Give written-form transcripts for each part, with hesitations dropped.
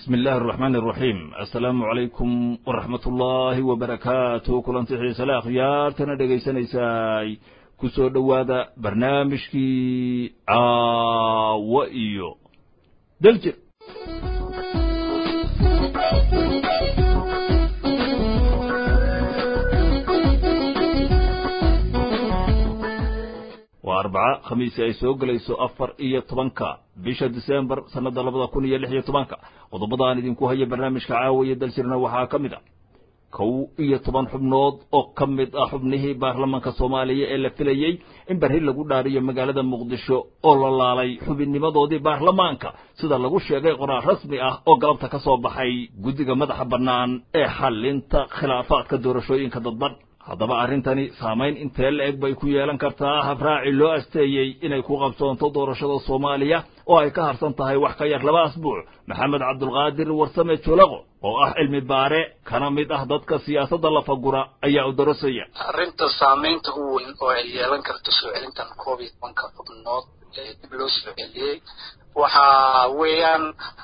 بسم الله الرحمن الرحيم السلام عليكم ورحمة الله وبركاته كل انتحي سلاخ يارتنا دقيسانيساي كسو دوادا برنامجكي وإيو دلجر وأربعة خميس يسوق ليسو أفر إيه طبنكا بيش ديسمبر سنة لبضا كونية لحية طبنكا وضبضان إذن كوهي برنامج كعاوية دلسرنا وحا كمدا كو إيه طبن حبنود أو كمد حبنه بارلمانك الصومالية إلا فيليي إن برهي لغو دارية مقالة مقدشو أولا لالي حبين نمدودي بارلمانك سيدا لغو شيغي قرار رسمي أو قلبتك صوبحي قدق مدح برنان حل انت خلافات كدورشوين كددبر haddaba arrintani saamayn intee la eg bay ku yeelan kartaa habraaci loo asteeyey inay ku qabsoonto doorashada Soomaaliya oo ay ka harsan tahay wax ka yar 2 asbuuc maxamed cabdulqaadir warsame joolaqo oo ah cilmi baare kana mid ah dadka siyaasadda la fagura ayaa u darasaya arrinta saamaynta ugu weyn oo ay yeelan karto soo celintan COVID-19 xubnood ee dib loo soo celiyey waxa weeyaan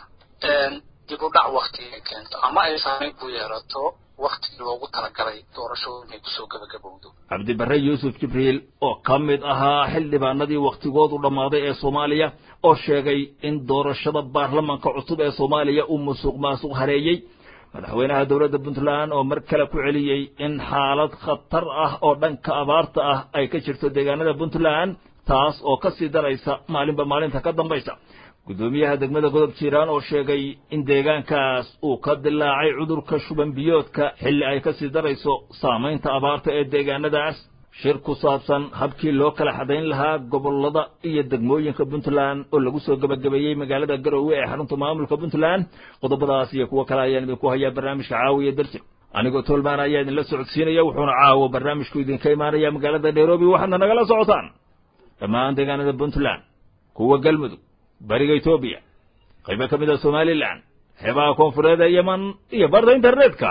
dib u dhac waqtiga keento ama ay saamayn ku yeelato وقت لوغو تلقلي دورشو نيكسو غبغبودو عبد البر يوسف جبريل oo kamid ahaa xildhibaanadii waqtigoodu dhamaaday ee Soomaaliya oo sheegay in doorashada baarlamaanka cusub ee Soomaaliya uu musuq hareeyay madaxweynaha dawladda Puntland oo mar kale ku celiyay in xaalad khatar ah oo dhanka abaarta ah ay ka jirto deegaanada Puntland taas oo ka sii daraysa maalinta ka dambaysa gudoomiyaha degmada godob jiiraan oo sheegay in deegaankaas uu ka dilaacay cudurka shuban biyoodka xilli ay ka sii darayso saamaynta abaarta ee deegaanadaas shir ku saabsan habkii loo kala xadayn lahaa gobolada iyo degmooyinka Puntland oo lagu soo gabagabeeyay magaalada Garowe ee xarunta maamulka Puntland qodobadaas iyo kuwa kale ayaan idinku hayaa barnaamijka caawiya darsi anigoo tolmaan ayaa idin la socodsiinaya wuxuuna caawo barnaamijku idinka imaanaya magaalada Nairobi waxaadna nagala socotaan dhammaan deegaanada Puntland kuwa galmudug bariga Ethiopia qaybo ka mid ah Somaliland xeebaha koonfureed Yemen iyo barda internetka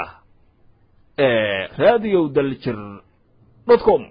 radio daljir.com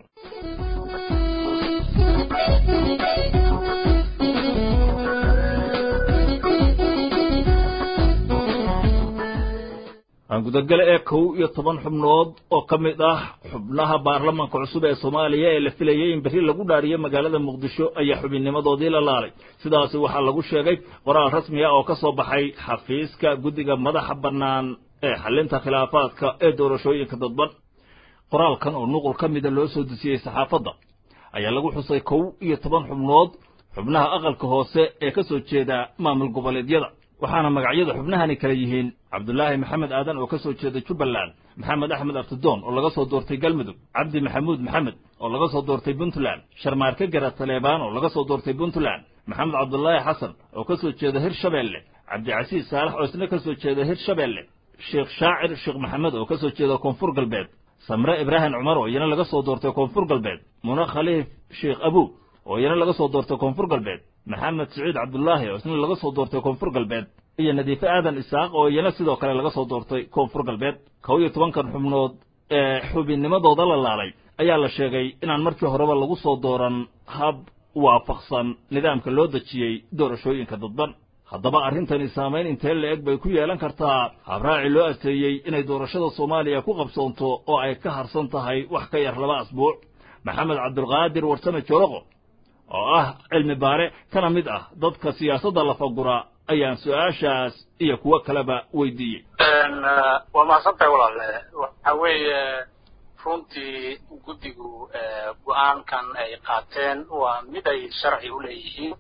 aan gudagale ee 12 xubnood oo kamid ah xubnaha baarlamaanka cusub ee Soomaaliya ee la filayay in bari lagu dhaariyo magaalada Muqdisho ayaa xubinnimadoodii la laalay sidaas waxa lagu sheegay qoraal rasmi ah oo ka soo baxay xafiiska guddiga madaxa bannaan ee xalinta khilaafaadka ee doorashooyinka dadban qoraalkan oo nuqul kamid ah loo soo dusiyay saxaafadda ayaa lagu xusay 12 xubnood xubnaha aqalka hoose ee ka soo jeeda maamul goboleedyada waxaana magacyada xubnahani kala yihiin Cabdullaahi Maxamed Aadan oo ka soo jeeda Jubbaland Maxamed Axmed Abdidoon oo laga soo doortay Galmudug Cabdi Maxamuud Maxamed oo laga soo doortay Puntland Sharmaarka Garat Taleebaan oo laga soo doortay Puntland Maxamed Cabdullaahi Xasan oo ka soo jeeda Hirshabeelle Cabdi Casiis Saalax oo isna ka soo jeeda Hirshabeelle Sheekh Shaacir Sheekh Maxamed oo ka soo jeeda Koonfur Galbeed Samre Ibrahim Cumar oo iyana laga soo doortay Koonfur Galbeed Muna Khaliif Sheekh Abu oo iyana laga soo doortay Koonfur Galbeed Maxamed Saciid Cabdullaahi oo isna laga soo doortay Koonfur Galbeed iyo Nadiif Aadan Isaaq oo iyana sidoo kale laga soo doortay Koonfur Galbeed 12 xubnood ee xubinnimadooda la laalay ayaa la sheegay inaan markii horeba lagu soo dooran hab waafaqsan nidaamka loo dajiyay doorashooyinka dadban haddaba arrintani saamayn intee la eg bay ku yeelan kartaa habraaci loo asteeyay inay doorashada Soomaaliya ku qabsoonto oo ay ka harsan tahay wax ka yar 2 asbuuc maxamed cabdulqaadir warsame joolaqo oo ah cilmi baare kana mid ah dadka siyaasadda la fagura ayaan su'aashaas iyo kuwa kaleba weydiiyay waa mahadsantahay walaale waxa weeye runtii guddigu go'aankan ay qaateen waa mid ay sharci u leeyihiin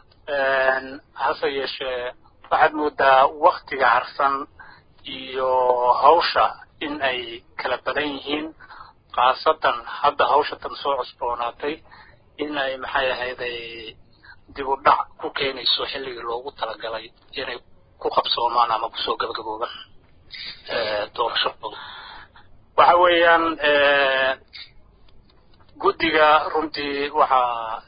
hase yeeshee waxaad moodaa waqtiga harsan iyo hawsha in ay kala badan yihiin khaasatan hadda hawsha tan soo cusboonaatay in ay maxay ahayd dib u dhac ku keenayso xilligii loogu talagalay inay ku qabsoomaan ama kusoo gabagaboobaan doorashadooda waxa weeyaan guddiga runtii waxaa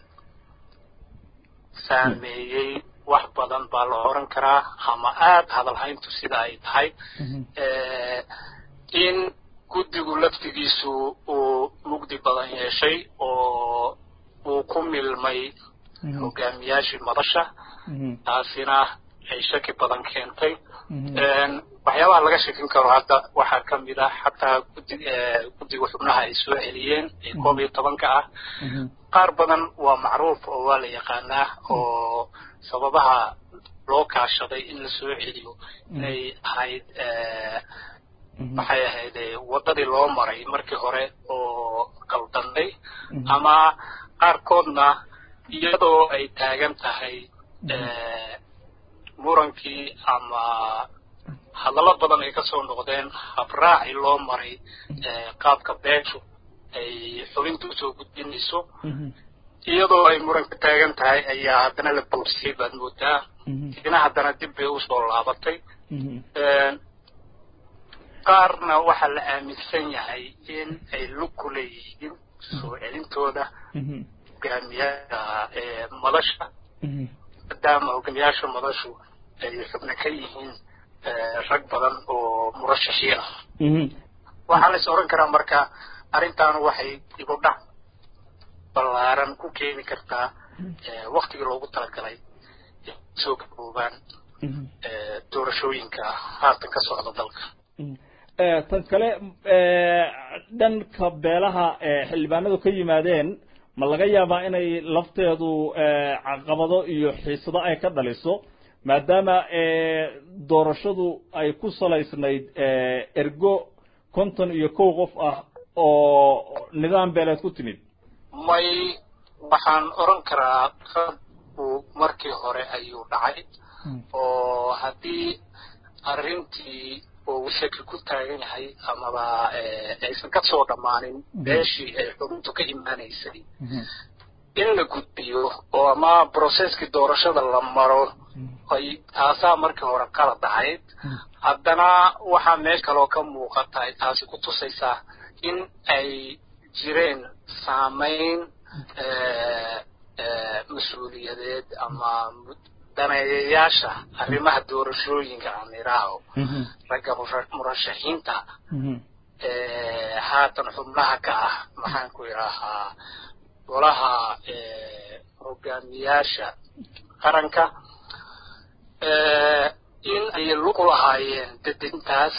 saameeyey wax badan baa la oran karaa ama aad hadalhayntu sida ay tahay in guddigu laftigiisu uu mugdi badan yeeshay oo uu ku milmay hogaamiyaashii madasha taasina ay shaki badan keentay waxyaabaha laga sheekin karo hadda waxaa ka mid ah xataa guddiga xubnaha ay soo celiyeen ee 11 ah qaar badan waa macruuf oo waa la yaqaanaa oo sababaha loo kaashaday in la soo celiyo inay ahayd waxay ahayd wadadii loo maray markii hore oo qaldanay ama qaarkoodna iyadoo ay taagan tahay murankii ama hadallo badan ay ka soo noqdeen habraaci loo maray qaabka beeshu ay xubintu soo gudbinayso iyadoo ay muranka taagan tahay ayaa haddana la boobsiyey baad moodaa idina haddana dib bay usoo laabatay qaarna waxaa la aaminsan yahay in ay lug ku leeyihiin soo celintooda hogaamiyaha madasha maadaama hogaamiyaasha madashu ay xubno ka yihiin rag badan oo murashaxiin ah waxaa la is oran karaa marka arrintan waxay dib u dhac ballaaran ku keeni kartaa waqtigii loogu talagalay soo gaboobaan doorashooyinka haatan ka socda dalka tan kale dhanka beelaha xildhibaanadu ka yimaadeen ma laga yaabaa inay lafteedu caqabado iyo xiisado ay ka dhaliso maadaama doorashadu ay ku salaysnayd ergo 51 qof ah oo nidaam beeleed ku timid may waxaan oran karaa markii hore ayuu dhacay oo haddii arrintii oo shaki ku taagan yahay amaba aysan ka soo dhammaanin beeshii ay xubintu ka imaanaysay in la gudbiyo oo ama processkii doorashada la maro ay taasaa markii hore qalad ahayd haddana waxaa meel kaloo ka muuqata ay taasi ku tusaysaa in ay jireen saamayn mas-uuliyadeed ama daneeyayaasha arrimaha doorashooyinka aan idhaaho ragga murashaxiinta haatan xubnaha ka ah maxaan ku idhaahaa golaha hogaamiyaasha qaranka in ay lug lahaayeen dedintaas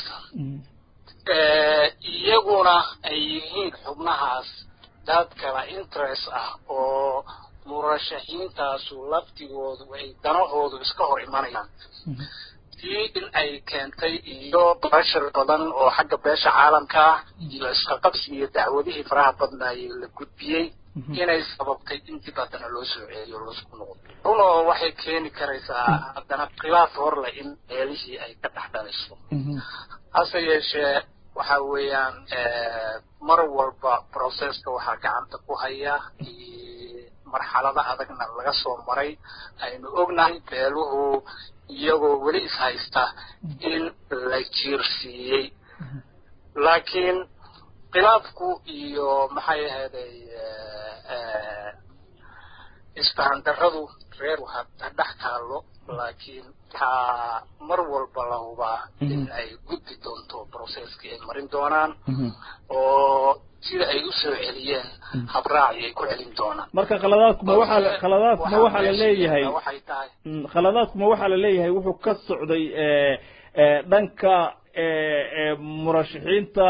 iyaguna ay yihiin xubnahaas dad kala interest ah oo murashaxiintaasu laftigoodu ay danahoodu iska hor imanayaan tii in ay keentay iyo pressure badan oo xagga beesha caalamka ah iyo iska qabsi iyo dacwadihii faraha badnaayay la gudbiyey inay sababtay in dib haddana loo soo celiyo loosku noqdo runoo waxay keeni karaysaa haddana khilaaf hor leh in meelihii ay ka dhex dhalayso hase yeeshee waxa weeyaan mar walba processka waxaa gacanta ku haya marxalada adagna laga soo maray aynu ognahay beeluhu iyagoo weli is haysta in la jiirsiiyey laakiin khilaafku iyo maxay ahaday isfahandarradu reer waxaa dhex taallo laakiin waxaa mar walba la hubaa in ay gudbi doonto processkii ay marin doonaan oo sida ay u soo celiyeen habraaci ay ku celin doonaan marka khaladaadkuma waxaa la leeyahay khaladaadkuma waxaa la leeyahay wuxuu ka socday dhanka murashaxiinta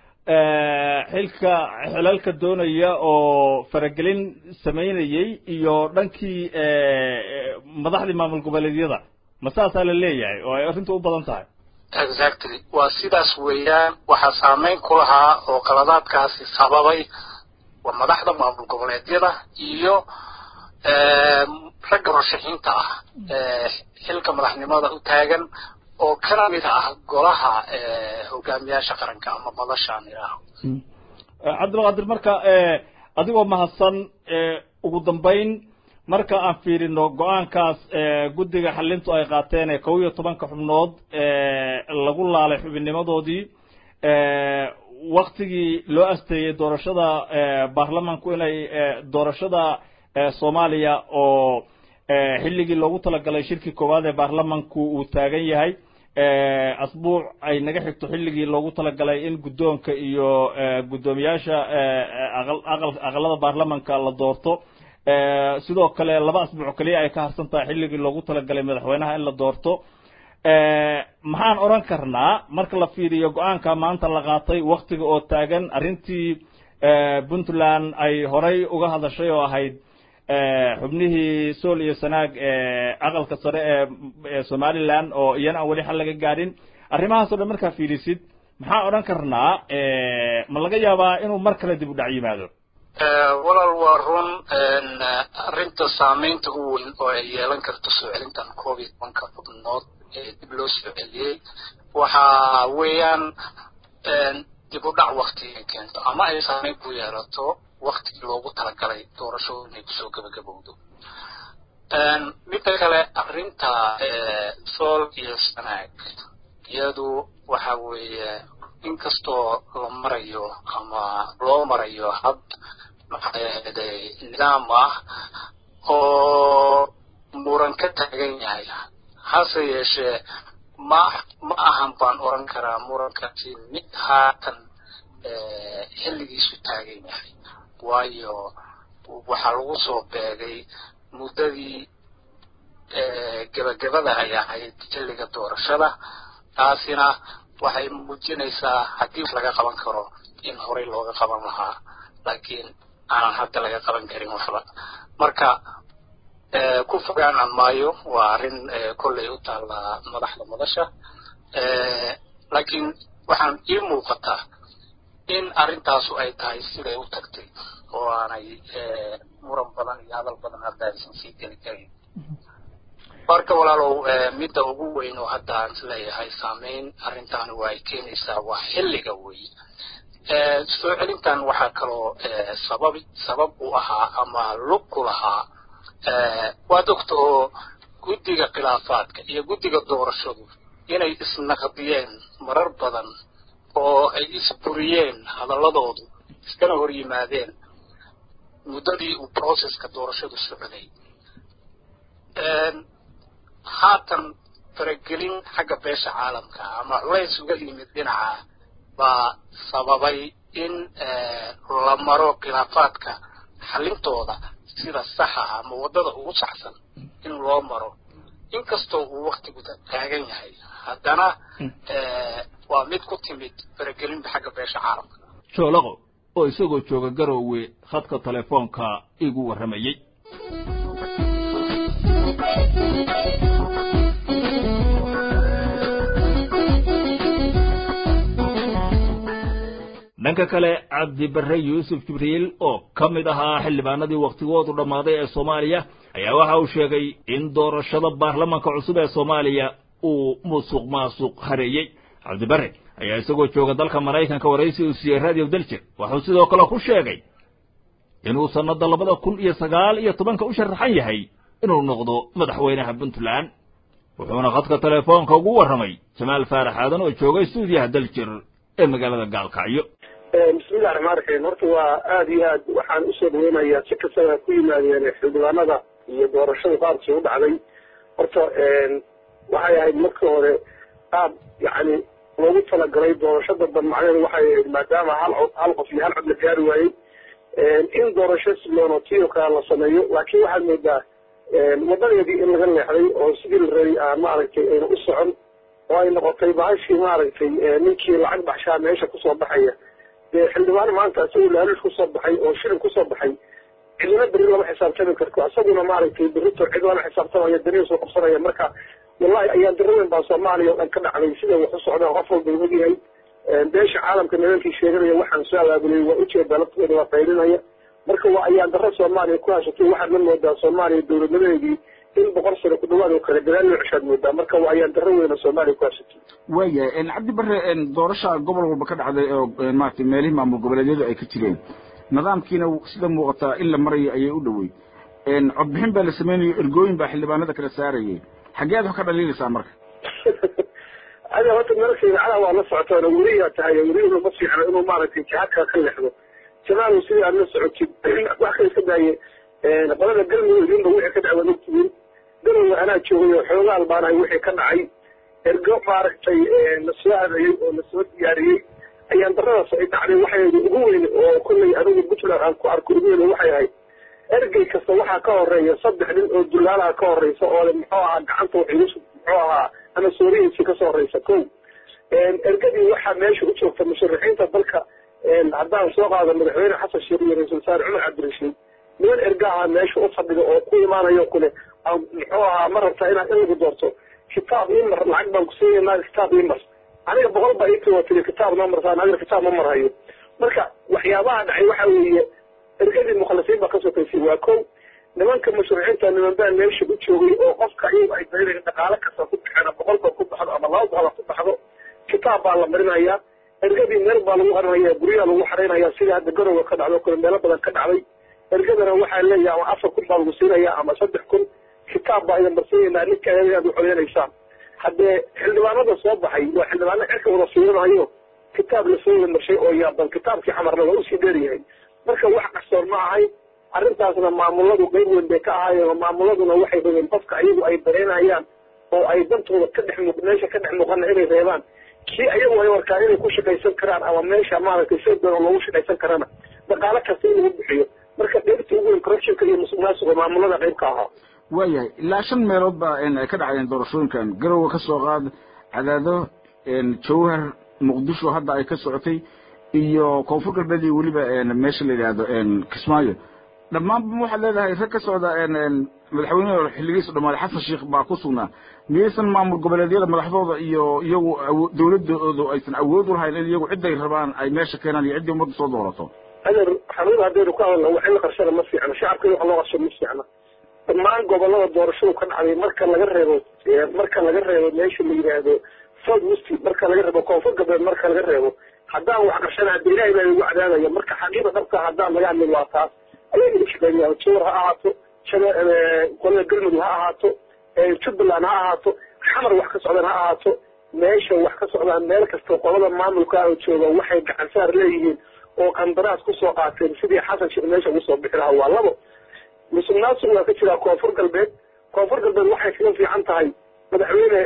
xilalka doonaya oo faragelin samaynayay iyo dhankii madaxdii maamul goboleedyada ma saasaa la leeyahay oo ay arrintu u badan tahay exactly waa sidaas weeyaan waxaa saameyn ku lahaa oo qaladaadkaasi sababay waa madaxda maamul goboleedyada iyo ragga murashaxiinta ah xilka madaxnimada u taagan oo kana mid ah golaha hogaamiyaasha qaranka ama madashaan idhaaho cabdulqaadir marka adigoo mahadsan ugu dambayn marka aan fiirino go-aankaas guddiga xalintu ay qaateen 11 xubnood lagu laalay xubinnimadoodii waktigii loo asteeyey doorashada baarlamaanku inay doorashada Soomaaliya oo xilligii loogu talagalay shirki koowaad ee baarlamaanku uu taagan yahay asbuuc ay naga xigto xilligii loogu talagalay in guddoonka iyo guddoomiyaasha aqalada baarlamaanka la doorto sidoo kale 2 asbuuc kaliya ay ka harsan tahay xilligii loogu talagalay madaxweynaha in la doorto maxaan oran karnaa marka la fiiriyo go-aanka maanta la qaatay waktiga oo taagan arrintii puntland ay horay uga hadashay oo ahayd xubnihii sool iyo sanaag aqalka sare ee somaliland oo iyana aan weli xal laga gaadhin arrimahaas oo dhan markaa fiirisid maxaan odhan karnaa ma laga yaabaa inuu mar kale dib u dhac yimaado walaal waa run arrinta saameynta u weyn oo ay yeelan karto soo celintan COVID-19 xubnood ee dib loo soo celiyey waxa weeyaan dib u dhac waqti ay keento ama ay saameyn ku yeelato waqtigii loogu talagalay doorashadu inay kusoo gabagabowdo midda kale arrinta sool iyo sanaag iyadu waxa weeye inkastoo la marayo ama loo marayo hab nidaam ah oo muran ka taagan yahay hase yeeshee ma ahan baan oran karaa murankaasi mid haatan xilligiisu taagan yahay waayo waxaa lagu soo beegay muddadii gabagabada ay ahayd xilliga doorashada taasina waxay muujinaysaa haddii laga qaban karo in horey looga qaban lahaa laakiin aanan hadda laga qaban karin waxba marka ku fogaanan maayo waa arrin kolley u taalla madaxda madasha laakiin waxaan ii muuqataa in arrintaasu ay tahay siday u tagtay oo aanay muran badan iyo hadal badan hadda aysan sii geli karin marka walaalow midda ugu weyn oo hadda aan isleeyahay saameyn arrintaani waa ay keenaysaa waa xilliga wey soo celintan waxaa kaloo sabab u ahaa ama lug ku lahaa waad ogta oo guddiga khilaafaadka iyo guddiga doorashadu inay isnaqdiyeen marar badan oo ay isburiyeen hadaladoodu iskana hor yimaadeen muddadii uu processka doorashadu socday haatan faragelin xagga beesha caalamka ama culays uga yimid dhinaca baa sababay in la maro khilaafaadka xalintooda sida saxa ama waddada ugu saxsan in loo maro inkastoo uu waktigu taagan yahay haddana waa mid ku timid faragelinta xagga beesha caalamka shoolaqo oo isagoo jooga garoowe khadka telefoonka igu warramayey dhanka kale cabdi barre yuusuf jibriil oo ka mid ahaa xildhibaanadii waktigoodu dhammaaday ee soomaaliya ayaa waxa uu sheegay in doorashada baarlamanka cusub ee soomaaliya uu musuq maasuq hareeyey cabdi barre ayaa isagoo jooga dalka maraykanka waraysi uu siiyey radio daljir wuxuu sidoo kale ku sheegay inuu sannada 2019 u sharaxan yahay inuu noqdo madaxweynaha puntland wuxuuna khadka telefoonka ugu warramay jamaal faarax aadan oo joogay stuudiyaha daljir ee magaalada gaalkacyo bismillahi raxmaan raxiim horta waa aada iyo aad waxaan usoo dhaweynayaa si kastaba ku yimaadeen xildhibaanada iyo doorashada qaabkii u dhacday horta waxay ahayd markii hore qaab yacni loogu talagalay doorashada badmacneed waxay ahayd maadaama hal qof iyo hal cod la gaari waayey in doorasho siloon oo tii oo kale la sameeyo laakiin waxaad moodaa wadadeedii in laga leexday oo sidii la rabay aan maaragtay ayna u socon oo ay noqotay bahashii maaragtay ninkii lacag baxshaa meesha kusoo baxaya dee xildhibaan maanta isagoo laaluush kusoo baxay oo shilin kusoo baxay cidina beri lama xisaabtami karto isaguna maaragtay berito cid lama xisaabtamaya dariya soo qabsanaya marka wallahi ayaan daraweyn baa soomaaliya oo dhan ka dhacday sida wax u socdaan qof walba og yahay beesha caalamka nimankii sheeganaya waxaan soo abaabulay waa ujeedaa laftooda waa qaylinaya marka waa ayaan daro soomaaliya ku hashatay waxaad la moodaa soomaaliya dowladnimadeedii in 100 sano ku dhawaad oo kale dadaal loo ceshaad moodaa marka waa ayaan daro weyn oo soomaaliya ku hashatay waayahay cabdi barre doorasha gobol walba ka dhacday oo maaragtay meelihii maamul goboleedyadu ay ka jireen nidaamkiina sida muuqataa in la marayo ayay u dhowey codbixin baa la sameynayo ergooyin baa xildhibaanada kala saarayay xageed wax ka dhaliilaysaa marka ada horta meelkayna calaa waa la socotaan weliyaa tahay weliyadu ma fiicna inuu maaragtay jihadkaa ka leexdo jamaal sidii aad la socotid wax kale iska daaye qolada galmudug idinba wixii ka dhacay ogtihiin garowe anaa joogay oo xoogaal baanahay wixii ka dhacay ergo maaragtay la soo hadayey oo la soo diyaariyey ayaan daradaas ay dhacday waxay ugu weyn oo kolley anigu puntland aan ku arko ugu weyn waxay ahayd ergey kasta waxaa ka horeeya 3 nin oo dulaalaha ka horeysa oo le muxuu ahaa gacanta wax muxuu ama suuriyiinsi kasoo horeysa ko ergadii waxaa meesha u joogta musharaxiinta dalka haddaan soo qaado madaxweyne xasan sheekh iyo ra-iisul wasaare cumar cabdirashiid niman ergaha meesha u fadhido oo ku imaanayo kule muxuu ma rabtaa inaad in lagu doorto kitaab imar lacag baan kusiinayna kitaab imar aniga 100 baa ii tiwatiri kitaab noo martaan aniga kitaab ma marhayo marka waxyaabaha dhacay waxa weeye ergadii mukhalasiin baa kasoo kaysay waa ko nimanka musharaxiinta niman baa meesha u joogay oo qofka iyagu ay dareereen dhaqaale kasta ku bixina 100 baa ku baxdo ama 200 ku baxdo kitaab baa la marinayaa ergadii meel baa lagu xarinayaa guryaha lagu xarinayaa sida hadda garowa ka dhacdo kale meelo badan ka dhacday ergadana waxaa leeyahay ama 4 kun baa lagu siinayaa ama 3 kun kitaab baa idin marsiinaynaa ninka ayaad u xoreynaysaan haddee xildhibaanada soo baxay waa xildhibaano xilka wada fiirinayo kitaab la soo marshay oo yaaban kitaabkii xamarna waa usii dheeryahay marka wax qarsoon ma ahay arrintaasna maamuladu qayb weyn bay ka ahaayeen maamuladuna waxay rabeen qofka ayagu ay dareenayaan oo ay dantooda ka dhex meesha ka dhex muuqana inay reebaan kii ayagu ay warkaan inay ku shaqaysan karaan ama meesha maaragtay si badan loogu shaqaysan karana dhaqaale kasta in lagu bixiyo marka qaybta ugu weyn corruptionka iyo musuqmaasuqa maamulada qayb ka ahaa waayahay ilaa 5 meelood baa ay ka dhacayeen doorashooyinkan garowe ka soo qaad cadaado jawhar muqdisho hadda ay ka socotay iyo koonfur galbeed waliba meesha la yiraahdo kismaayo dhammaan waxaad leedahay rag ka socda madaxweynaha xilligiisa dhamaaday xasan sheekh baa ku sugnaa miyaysan maamul goboleedyada madaxdooda iyo iyagu dawladoodu aysan awood u lahayn in iyagu ciday rabaan ay meesha keenaan iyo ciddii ummadda soo doorato adeer xanuun haddaynu ka hadalno wax in la qarshada ma fiicna shacabka in wax loo qarsho ma fiicna dhammaan gobolada doorashadu ka dhacday marka laga reebo meesha la yidhaahdo south west marka laga reebo koonfur galbeed marka laga reebo haddaan wax qarshana hadda ilaahay baa igu cadaadaya marka xaqiiqa dhabta haddaan laga hadlin waa taas ayaga u shaqeynaya jawar ha ahaato qolada galmudug ha ahaato jubbaland ha ahaato xamar wax ka socdaan ha ahaato meesha wax ka socdaan meel kasta qolada maamulka oo jooga waxay gacan saar leeyihiin oo qandaraas kusoo qaateen sidii xasan sheekh meesha ugu soo bixi lahaa waa labo musuqmaasuq waa ka jiraa koonfur galbeed waxay kaga fiican tahay madaxweyne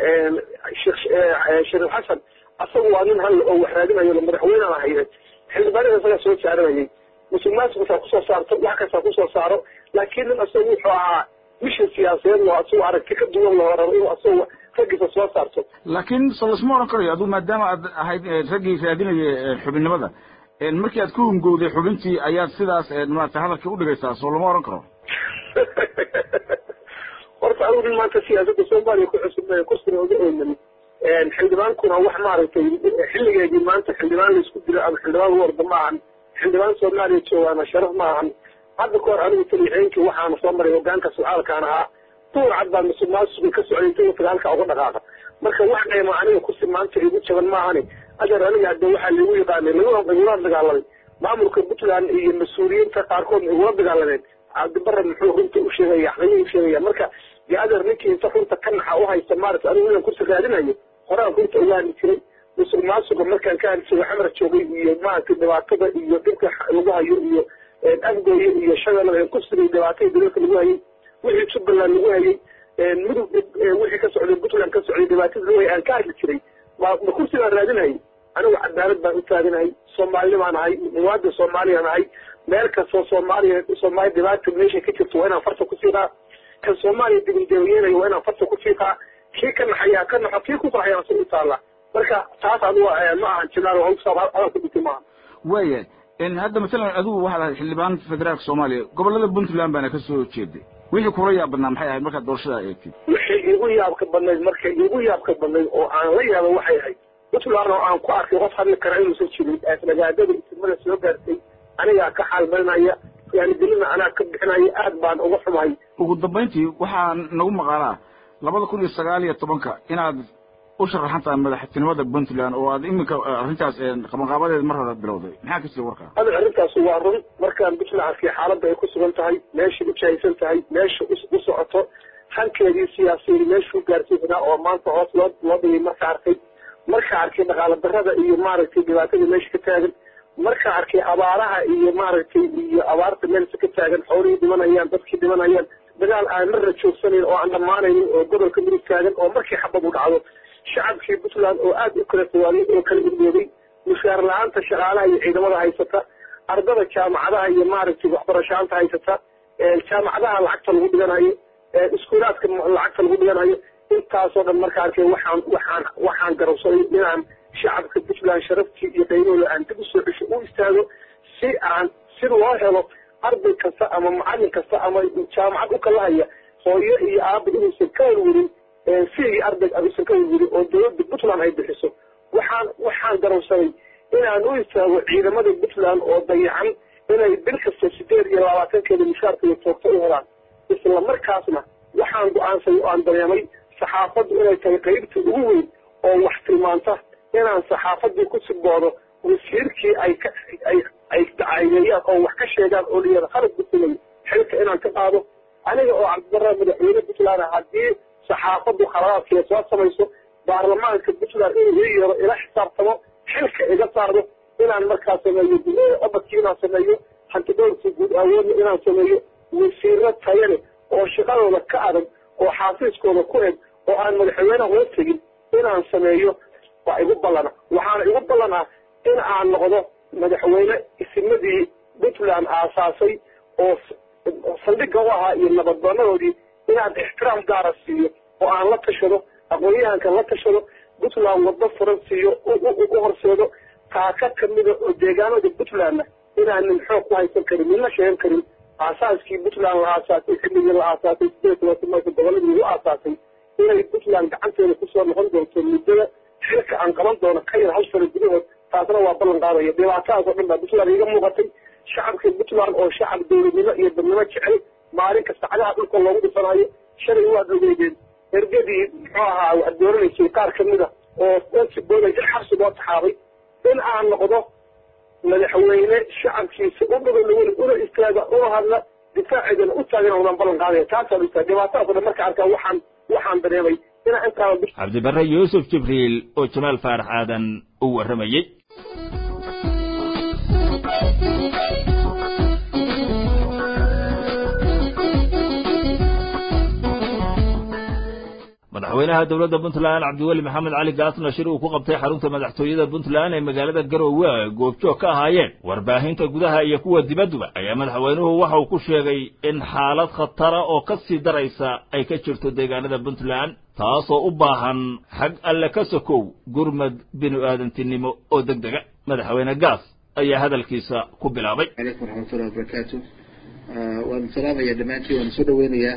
sheekh xasan asagu waa nin hal oo wax raadinayo madaxweyne aan hayay xildhibaanada isaga soo saaranayay musuqmaasuq waxaa kusoo saarto wax kasta kusoo saaro laakiin nin asagu wuxuu ahaa mishin siyaasadeed oo asagu aragti ka duwan loo rabo inuu asagu raggiisa soo saarto laakiin solasma oran karayo aduu maadaama aad ahayd raggii raadinaya xubinnimada markii aad ku hungowday xubintii ayaad sidaas maaragtay hadalkii u dhigaysaa soo lama oran karo horta adigu maanta siyaasadda soomaaliya ku cusub kusina uga ooman xildhibaankuna wax maaragtay xilligeedii maanta xildhibaan laisku dilo ama xildhibaan warda ma ahan xildhibaan soomaaliya joogaana sharaf ma ahan hadda ka hor anigu talixeenkii waxaana soo maray hogaanka socaalkaan ahaa duur cad baa musuqmaasuqii ka socday inta dagaalka uga dhaqaaqa marka wax qayma aniga kusi maanta igu jaban maahani adeer aniga hadda waxaa laigu yaqaanay lagula dagaalamay maamulka puntland iyo mas-uuliyiinta qaarkood igula dagaalameen cabdibare muxuu runta u sheegaya xaqiyuu u sheegaya marka dee adeer ninkii inta runta ka naxa u haysta maaragta anigu inaan kursi raadinayo horaan runta uga hadli jiray musuqmaasuqa markaan ka hadli jiray xamar joogay iyo maaragtay dhibaatada iyo dhibka lagu hayo iyo afgooye iyo shabeellada kursiga dhibaatada dalalka lagu hayay wixii jubbaland lagu hayay mudug wixii ka socday puntland ka socday dhibaatada lagu hayay aan ka hadli jiray ma kursi baan raadinayay anigu cadaalad baan u taaganahay soomaalina baan ahay muwaadin soomaaliyaan ahay meel kastoo soomaaliya dhibaata meesha ka jirto waa inaan farta ku fiiqaa kan soomaaliya dibindeeyeynaya waa inaan farta ku fiiqaa kii ka naxayaa ka naxo kii ku farxayaa si u taala marka taas adigu ma ahan jinaal hadal ku dhintay maaha waaya hadda masalan adigu waxaad ahayd xildhibaan federaalka soomaaliya gobolada puntland baana ka soo jeeday wixii kula yaab badnaa maxay ahayd markaad doorashada eegtid wixii igu yaabka badnayd oo aan la yaabo waxay ahayd puntland oo aan ku arkay qof hadli kara inuusan jirin nagaadada itimada soo gaartay anigaa ka xaalmarinaya yaanigelina anaa ka bixinaya aad baan uga xumahay ugu dambayntii waxaa nagu maqaalaa 2019 inaad u sharaxan tahay madaxtinimada puntland oo aad iminka arrintaas qabanqaabadeed mar hore bilowday maxaa ka jira warkaa adeer arrintaas waa run markaan puntland arkay xaaladda ay ku sugan tahay meesha u jahaysan tahay meesha u socoto hankeedii siyaasiyiin meeshuu gaarsiisanaa oo maanta hoos loo dhigay marka arkay dhaqaala darrada iyo maaragtay dhibaatada meesha ka taagan marka arkay abaaraha iyo maaragtay iyo abaarta meelsa ka taagan xoolihii dhimanayaan dadkii dhimanayaan dagaal aan marna joogsanayn oo aan dhammaanaynin oo gobolka mudug taagan oo markii xabad u dhacdo shacabkii puntland oo aad u kala tawaanay oo kala irmooday mushaar la-aanta shaqaalaha iyo ciidamada haysata ardada jaamacadaha iyo maaragtay waxbarashaanta haysata jaamacadaha lacagta lagu dhiganayo iskuulaadka lacagta lagu dhiganayo intaasoo dhan marka arkay waxaan garabsaday inaan shacabka puntland sharaftii iyo qaymooda aan dib usoo cesho u istaago si loo helo arday kasta ama macallin kasta ama jaamacad u kala haya hooyo iyo aaba inuusan ka warwarin fiigii arday uusan ka warwarin oo dowladda puntland ay bixiso waxaan garabsaday inaan u istaago ciidamada puntland oo dayacan inay bil kasta 8 mushaarkooda toogto u helaan isla markaasna waxaan go-aansay oo aan dareemay saxaafaddu inay tahay qaybta ugu weyn oo wax tilmaanta inaan saxaafaddii ku siboodo wasiirkii ay dacayneeyaan oo wax ka sheegaan oo liyada khalad buntland xilka inaan ka qaado aniga oo cabdibarre madaxweyne puntland haddii saxaafaddu khaladaadkeeda soo samayso baarlamaanka puntland inuu ii yeero ila xisaabtamo xilka iga saardo inaan markaa sameeyo obadkii inaan sameeyo hantidhowrkii guud awoodna inaan sameeyo wasiiro tayo leh oo shaqadooda ka adag oo xafiiskooda ku eg oo aan madaxweyne hoos tegin inaan sameeyo waa igu ballana waxaana igu ballanaa in aan noqdo madaxweyne isimadii puntland aasaasay oo saldhigga u ahaa iyo nabadoonadoodii inaan ixtiraam gaara siiyo oo aan la tashado aqoon-yahanka la tashado puntland waddo furan siiyo u horseedo taaka kamida oo deegaanada puntlandna inaanin xoog ku haysan karin midna sheegan karin aasaaskii puntland la aasaasay xilligii la aasaasay 8 goboladii lagu aasaasay inay puntland gacanteeda kusoo noqon doonto muddada xilka aan qaban doono ka yar hal sano gudahood taasna waa ballan qaadaya dhibaatadaas oo dhan baa puntland iga muuqatay shacabka puntland oo shacab dowladnimo iyo dadnimo jecel maalin kasta cagaha dhulka loogu dhifanayo shalay waad ogeydeen ergadii muxuu ahaa waad dooranaysay qaar kamida oo dansi booday in xabsi loo taxaabay in aan noqdo madaxweyne shacabkiisa u dhagolaweli una istaaga una hadla difaaceedana u taagan wadaan ballan qaadaya taasaan u istaaga dhibaatadaas oo dhan marka arkaa waxaan dareemay inaan intaa cabdibarre yuusuf jibriil oo jamaal faarax aadan u warramayey madaxweynaha dowladda puntland cabdiweli maxamed cali gaasna shir uu ku qabtay xarunta madaxtooyada puntland ee magaalada garowe goobjoog ka ahaayeen warbaahinta gudaha iyo kuwa dibadduba ayaa madaxweynuhu waxa uu ku sheegay in xaalad khatara oo ka sii daraysa ay ka jirto deegaanada puntland taasoo u baahan xag alle ka sokow gurmad binu-aadantinimo oo degdega madaxweyne gaas ayaa hadalkiisa ku bilaabay calaykum waraxmatullahi wabarakaatu waan salaamaya dhammaantiin waan soo dhaweynayaa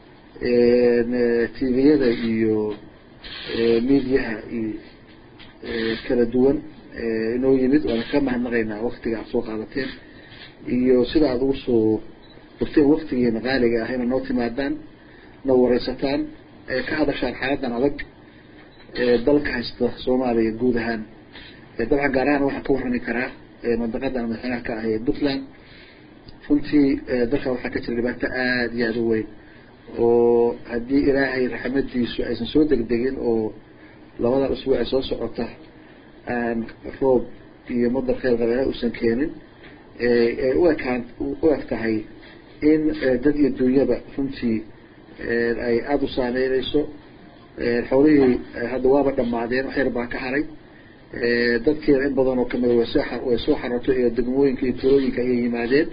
tviyada iyo midiyaha iyo kala duwan inoo yimid waana ka mahadnaqaynaa waktiga aad soo qaadateen iyo sida aad ugu soo furteen waktigiina qaaliga ah inaad noo timaadaan noo wareysataan ka hadashaan xaaladan adag dalka haysta soomaaliya guud ahaan dabcan gaar ahaan waxaan ka warrami karaa mandaqadan madaxweynaha ka ah ee puntland runtii dalka waxaa ka jira dhibaato aada iyo aada u weyn oo haddii ilaahay raxmadiisu aysan soo degdegin oo labadan usbuuc ay soo socota aan roob iyo madar kheyr qabeena uusan keenin ay u eg tahay in dad iyo dunyaba runtii ay aada u saameyneyso xoolihii hadda waaba dhamaadeen wax yar baa ka haray dadkeena in badan oo kamida way soo xaratay iyo degmooyinka iyo tuulooyinka ayay yimaadeen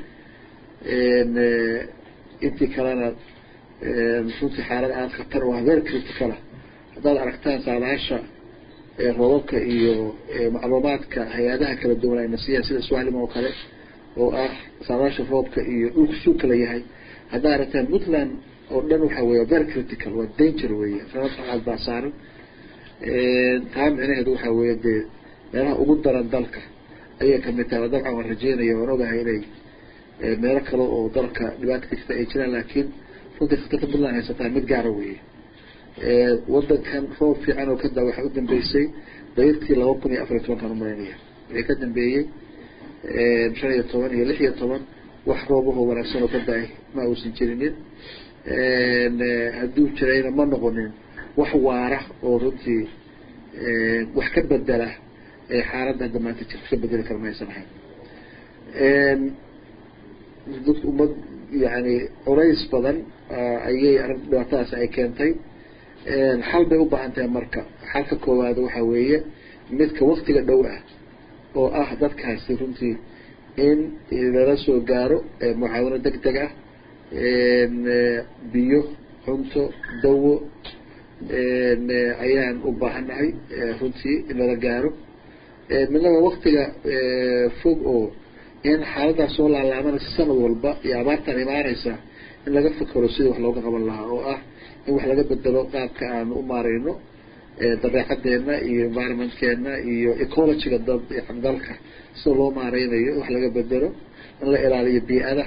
intii kalena runtii xaalad aada khatar oo very critical ah haddaad aragtaan saadaasha roobabka iyo macluumaadka hay-adaha kala duwan ayna siiyaan sida swahlim oo kale oo ah saadaasha roobka iyo dhulku suu kala yahay haddaad aragtaan puntland oo dhan waxa weeye very critical waa danger weeye aad baa saaran taa micnaheedu waxa weeye dee meelaha ugu daran dalka ayay kamid tahay dabcan waan rajeynaya waan ogahay inay meelo kale oo dalka dhibaata ka jirta ay jiraan laakiin runtii khatarta puntland haysataa mid gaara weeye wadankan roob fiican oo ka daa waxaa u dambeysay dayrtii 2014 umalaynaya wixii ka dambeeyey 15 iyo 16 wax roobahoo wanaagsan oo ka da-ay ma uusan jirinin hadduu jirayna ma noqonin wax waara oo runtii wax ka bedela xaaladda hadda maanta jirta ka bedeli kara ma aysan ahayn dadka ummad yani culays badan ayay arrin dhibaatadaas ay keentay xal bay u baahan tahay marka xalka koowaad waxa weeye midka waktiga dhow ah oo ah dadkaasi runtii in lala soo gaaro mucaawino deg deg ah biyo cunto dawo ayaan u baahannahay runtii in lala gaaro midnaba waktiga fog oo in xaaladaas soo laalaabanaysa sanad walba iyo abaartan imaanaysa in laga fikero sidii wax looga qaban lahaa oo ah in wax laga bedelo qaabka aan u maareyno dabeecadeena iyo environmentkeena iyo ecologyga dalka sida loo maareynayo wax laga bedelo in la ilaaliyo bii'ada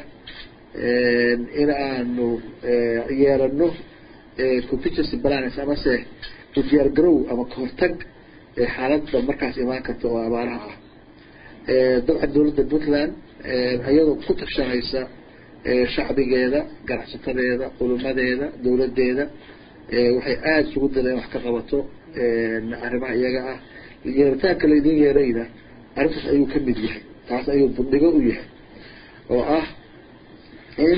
in aanu yeelano contingency plans amase u diyaar garow ama kahortag xaaladda markaas imaan karta oo abaaraha ah dabcan dawladda puntland iyadoo ku tashanaysa shacbigeeda ganacsatadeeda culumadeeda dawladeeda waxay aada isugu daleen wax ka qabato arrimaha iyaga ah yeeritaanka laydin yeerayna arrintaas ayuu ka mid yahay taas ayuu bandhigo u yahay oo ah in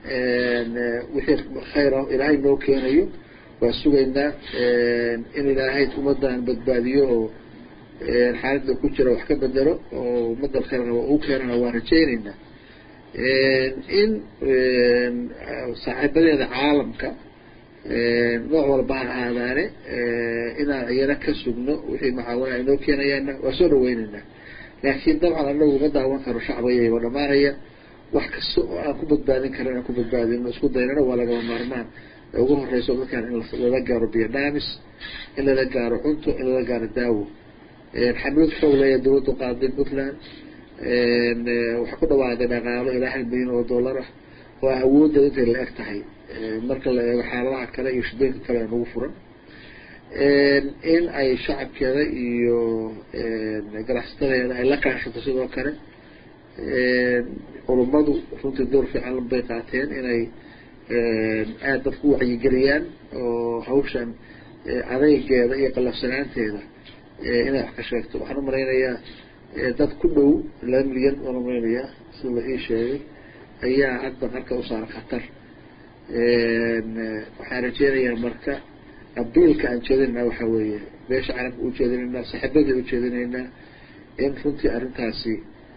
wixii khayr ah ilaahay noo keenayo waa sugaynaa in ilaahay ummadan badbaadiyo oo xaaladda ku jira wax ka bedelo oo ummadda khayrna uu keenana waa rajaynaynaa in saaxiibadeeda caalamka nooc walba ha ahaadaane inaan iyana ka sugno wixii mucaawina ay noo keenayaana waa soo dhaweynaynaa laakiin dabcan anagu ma daawan karo shacbigayba dhamaanaya wax kasta oo aan ku badbaadin karo inaan ku badbaadino isku daynana waa lagama maarmaan ugu horeyso dadkan in lala gaaro biodhamis in lala gaaro cunto in lala gaaro daawo xamlad xoog leeya dawladdu qaaday puntland waxaa ku dhawaaday dhaqaalo ilaa $1 milyan ah oo awoodda intay la eg tahay marka la eego xaaladaha kale iyo shidooyinka kale nagu furan in ay shacabkeeda iyo ganacsatadeeda ay la kaashato sidoo kale culummadu runtii door fiican bay qaateen inay aada dadku u wacyigeliyaan oo hawshan adaygeeda iyo qalafsanaanteeda inay wax ka sheegto waxaan u malaynayaa dad ku dhow 2 milyan waan u malaynayaa sida la ii sheegay ayaa hadda qarka u saara khatar waxaan rajeynayaa marka abiilka aan jeedinaynaa waxaa weeye beesha carabka u jeedinaynaa saaxiibadii u jeedinaynaa in runtii arrintaasi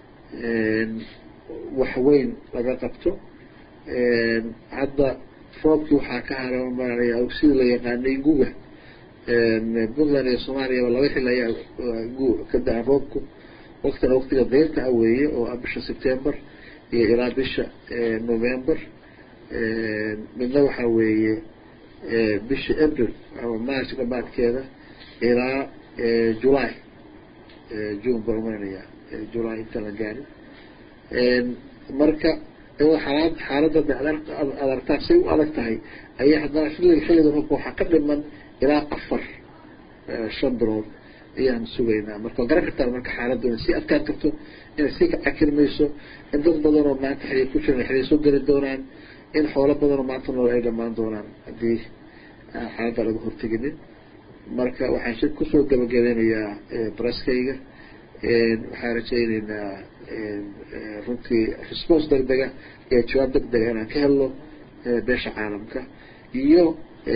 wax weyn laga qabto hadda roobkii waxaa ka haray maaraya sida la yaqaanay guga puntland iyo soomaaliya laba xil ayaa ka da-a roobku waqtina waqtiga deyrta ah weeye oo ah bisha September iyo ilaa bisha November midna waxaa weeye bisha April ama March dhamaadkeeda ilaa July June barmanaya July inta la gaari marka xaaladda adartaa say u adag tahay ayaa haddana xilliga roobka waxaa ka dhiman ilaa 4-5 bilood ayaan sugaynaa marka garan kartaa marka xaaladdu inay sii adkaan karto inay sii kacakirmayso in dad badan oo maanta xiriir ku jiran xiriir soo geli doonaan in xoolo badan oo maanta nool ay dhammaan doonaan haddii xaaladda laga horteginin marka waxaan shir kusoo gabagabeynayaa baraaskayga waxaan rajaynaynaa runtii response degdega iyo jawaab degdega inaan ka helno beesha caalamka iyo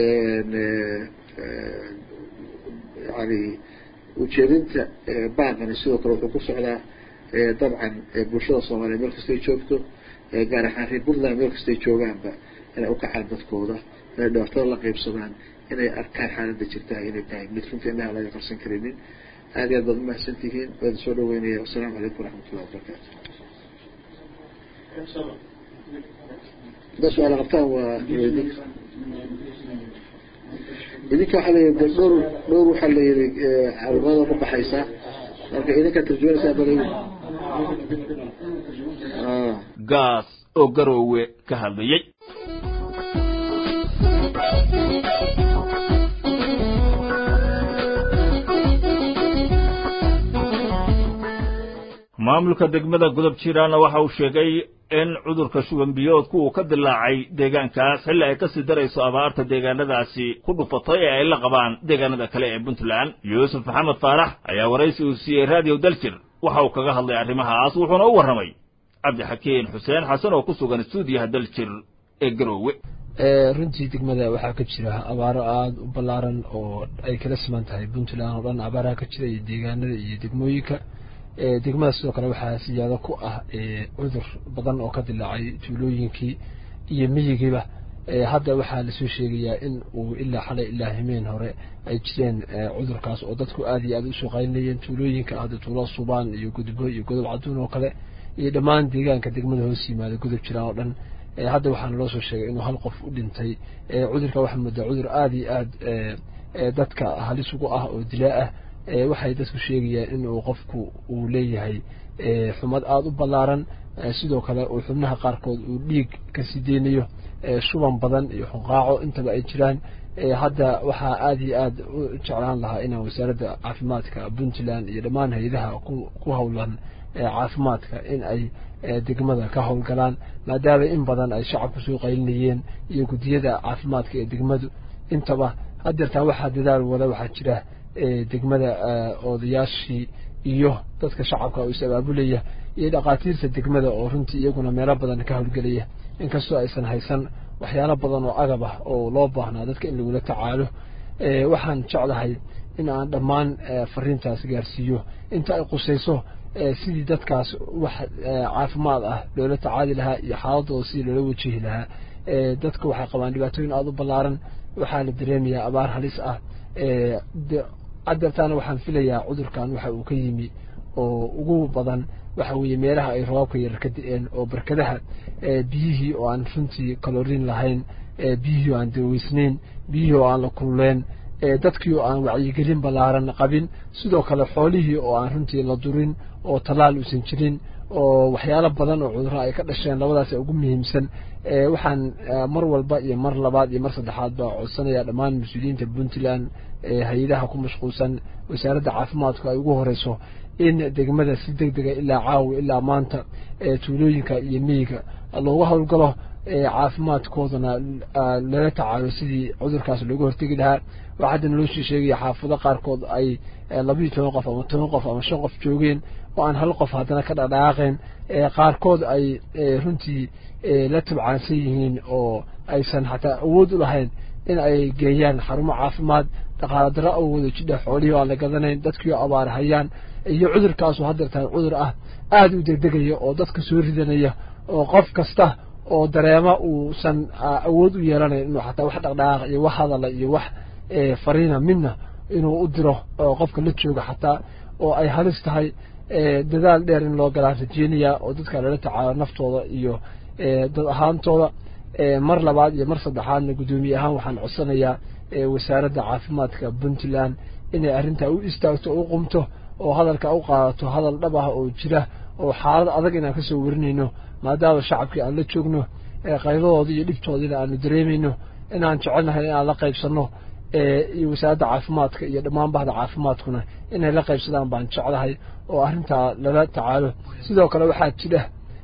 yani ujeedinta baaqani sidoo kale wuxuu ku socdaa dabcan bulshada soomaaliya meel kastay joogto gaar ahaan reer puntland meel kastay joogaanba inay ukacaan dadkooda inay dhibaatada la qeybsadaan inay arkaan xaaladda jirtaa inay tahay mid runtii indhaha laga qarsan karinin aad iyo aad baad umahadsan tihiin waan soo dhaweynaya wasalaamu calaykum waraxmatullahi wabarakaatu da su-aala qabtaan waa idinka waxaa layihi dhowr waxaa layihi calimada ku baxaysa marka idinka tarjumanaysaa badan gaas oo garoowe ka hadlayay maamulka degmada godob jiraana waxa uu sheegay in cudurka shuban biyoodku uu ka dilaacay deegaankaas xilli ay ka sii darayso abaarta deegaanadaasi ku dhufatay ee ay la qabaan deegaanada kale ee puntland yuusuf maxamed faarax ayaa waraysi uu siiyey raadiyo daljir waxa uu kaga hadlay arrimahaas wuxuuna u warramay cabdixakiin xuseen xasan oo ku sugan stuudiyaha daljir ee garoowe runtii degmada waxaa ka jira abaaro aada u ballaaran oo ay kala siman tahay puntland oo dhan abaaraha ka jira iyo deegaanada iyo degmooyinka degmada sidoo kale waxaa siyaado ku ah cudur badan oo ka dilaacay tuulooyinkii iyo miyigiiba hadda waxaa lasoo sheegayaa in uu ilaa xalay ilaa himeen hore ay jireen cudurkaas oo dadku aad iyo aad u soo qaylinayeen tuulooyinka hadda tuulo Subaan iyo Gudbo iyo Godob Caduun oo kale iyo dhammaan deegaanka degmada hoos yimaada Godob Jiraan oo dhan hadda waxaan loo soo sheegay inuu hal qof u dhintay cudurka waxa muddo cudur aad iyo aad dadka halis ugu ah oo dilaa ah waxay dadku sheegayaan inuu qofku uu leeyahay xumad aad u ballaaran sidoo kale uu xubnaha qaarkood uu dhiig ka sideenayo shuban badan iyo xunqaaco intaba ay jiraan hadda waxaa aad iyo aad u jeclaan lahaa inaan wasaaradda caafimaadka Puntland iyo dhammaan hay'adaha ku howlan caafimaadka in ay degmada ka howlgalaan maadaama in badan ay shacabku soo qaylinayeen iyo gudiyada caafimaadka ee degmadu intaba hadda waxaa dadaal wada waxaa jira degmada odayaashii iyo dadka shacabka oo isabaabulaya iyo dhaqaatiirta degmada oo runtii iyaguna meelo badan ka howlgalaya inkastoo aysan haysan waxyaalo badan oo agab ah oo loo baahnaa dadka in lagula tacaalo waxaan jeclahay in aan dhammaan fariintaas gaarsiiyo inta ay qusayso sidii dadkaas wax caafimaad ah loola tacaali lahaa iyo xaaladooda sidii loola wajihi lahaa dadka waxay qabaan dhibaatooyin aad u ballaaran waxaa la dareemayaa abaar halis ah haddeertaana waxaan filayaa cudurkan waxa uu ka yimi oo ugu badan waxa weeye meelaha ay roobabka yar ka da'een oo barkadaha biyihii oo aan runtii kaloriin lahayn biyihii oo aan daweysnayn biyihii oo aan la kululeen dadkii oo aan wacyigelin ballaaran qabin sidoo kale xoolihii oo aan runtii la durin oo tallaal uusan jirin oo waxyaalo badan oo cudurro ay ka dhasheen labadaas ugu muhiimsan waxaan mar walba iyo mar labaad iyo mar saddexaad baa codsanayaa dhammaan mas'uuliyiinta Puntland hay'adaha ku mashquulsan wasaaradda caafimaadku ay ugu horeyso in degmada si degdeg ah ilaa caawa ilaa maanta tuulooyinka iyo miyiga looga howlgalo caafimaadkoodana lala tacaalo sidii cudurkaas looga hortagi lahaa waxaadna loo sheegaya xaafado qaarkood ay 12 qof ama 10 qof ama 5 qof joogeen oo aan hal qof haddana ka dhaqaaqeen qaarkood ay runtii la tabcaansan yihiin oo aysan xataa awood u lahayn in ay geeyaan xarumo caafimaad dhaqaale darro awoodo jidha xoolihii aan la gadanayn dadkii abaar hayaan iyo cudurkaas oo hadda cudur ah aad u degdegaya oo dadka soo ridanaya oo qof kasta oo dareema uusan awood u yeelanayn inuu xataa wax dhaqdhaqaaq iyo wax hadal iyo wax fariina midna inuu u diro qofka la jooga xataa oo ay halis tahay dadaal dheer in loo galaa rajeenaya oo dadka lala tacaalo naftooda iyo dad ahaantooda mar labaad iyo mar saddexaadna gudoomiye ahaan waxaan codsanayaa wasaaradda caafimaadka Puntland inay arrinta u istaagto oo qumto oo hadalka u qaadato hadal dhab ah oo jira oo xaalad adag inaan ka soo warinayno maadaama shacabkii aan la joogno qaydadooda iyo dhibtoodina aanu dareemayno inaan jecelnahay in aan la qaybsanno iyo wasaaradda caafimaadka iyo dhammaan bahda caafimaadkuna inay la qaybsadaan baan jeclahay oo arrinta lala tacaalo sidoo kale waxaa jira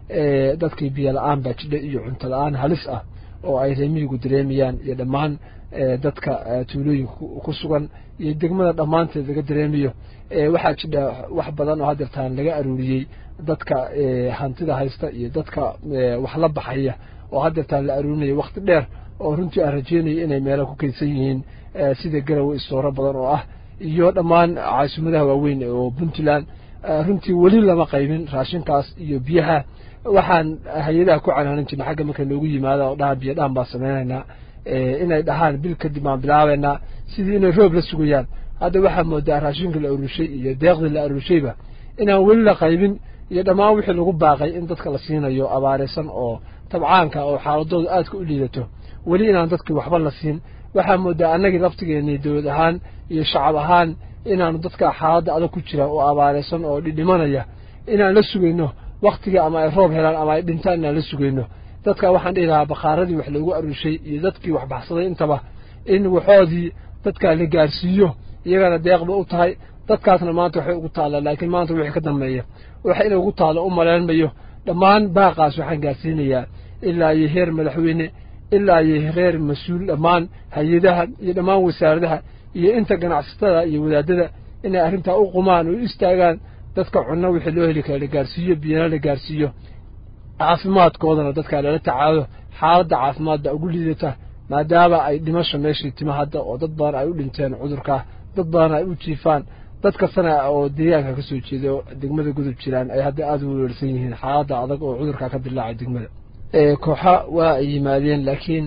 dadkii biyo la'aan baa jira iyo cunto la'aan halis ah oo ay reemiyigu dareemayaan iyo dhammaan dadka tuulooyinka ku sugan iyo degmada dhammaanteed laga dareemayo waxaa jira wax badan oo haddeertaan laga aruuriyey dadka hantida haysta iyo dadka wax la baxaya oo haddeertaan la aruurinayo waqti dheer oo runtii aan rajeynayo inay meelo ku kaydsan yihiin sida Garowe istooro badan oo ah iyo dhammaan caasimadaha waaweyn oo Puntland runtii weli lama qaybin raashinkaas iyo biyaha waxaan hay'adaha ku canaanan jirnay xagga marka loogu yimaado oo dhahan biyo dhaan baa sameeynaa inay dhahaan bil kadib aan bilaabeynaa sidii inay roob la sugayaan hadda waxaa moodaa raashinka la urushay iyo deeqda la urushayba inaan weli la qaybin iyo dhammaan wixii lagu baaqay in dadka la siinayo abaareysan oo tabcaanka oo xaaladoodu aad ku liidato weli inaan dadkii waxba la siin waxaa moodaa annagii laftigeennii dowlad ahaan iyo shacab ahaan inaanu dadka xaaladda adag ku jira oo abaareysan oo dhimanaya inaan la sugayno waqtiga ama ay roob helaan ama ay dhintaan inaan la sugayno dadka waxaan dhihi lahaa baqaaradii wax loogu arushay iyo dadkii wax baxsaday intaba in waxoodii dadka la gaarsiiyo iyagana deeqba u tahay dadkaasna maanta waxay ugu taallaa laakiin maanta wixii ka dambeeya waxa inay ugu taallo u maleynmayo dhammaan baaqaas waxaan gaarsiinayaa ilaa iyo heer madaxweyne ilaa iyo heer mas-uul dhammaan hay-adaha iyo dhammaan wasaaradaha iyo inta ganacsatada iyo wadaadada inay arrintaa u qumaan oo istaagaan dadka cunno wixii loo heli kara la gaarsiiyo biyana la gaarsiiyo caafimaadkoodana dadka lala tacaalo xaaladda caafimaad baa ugu liidata maadaama ay dhimasho meeshii tima hadda oo dad badan ay u dhinteen cudurka dad badan ay u jiifaan dad kastana oo deegaanka ka soo jeeda degmada Godob Jiraan ay hadda aad u weerarsan yihiin xaaladda adag oo cudurka ka dilaacay degmada kooxa waa ay yimaadeen laakiin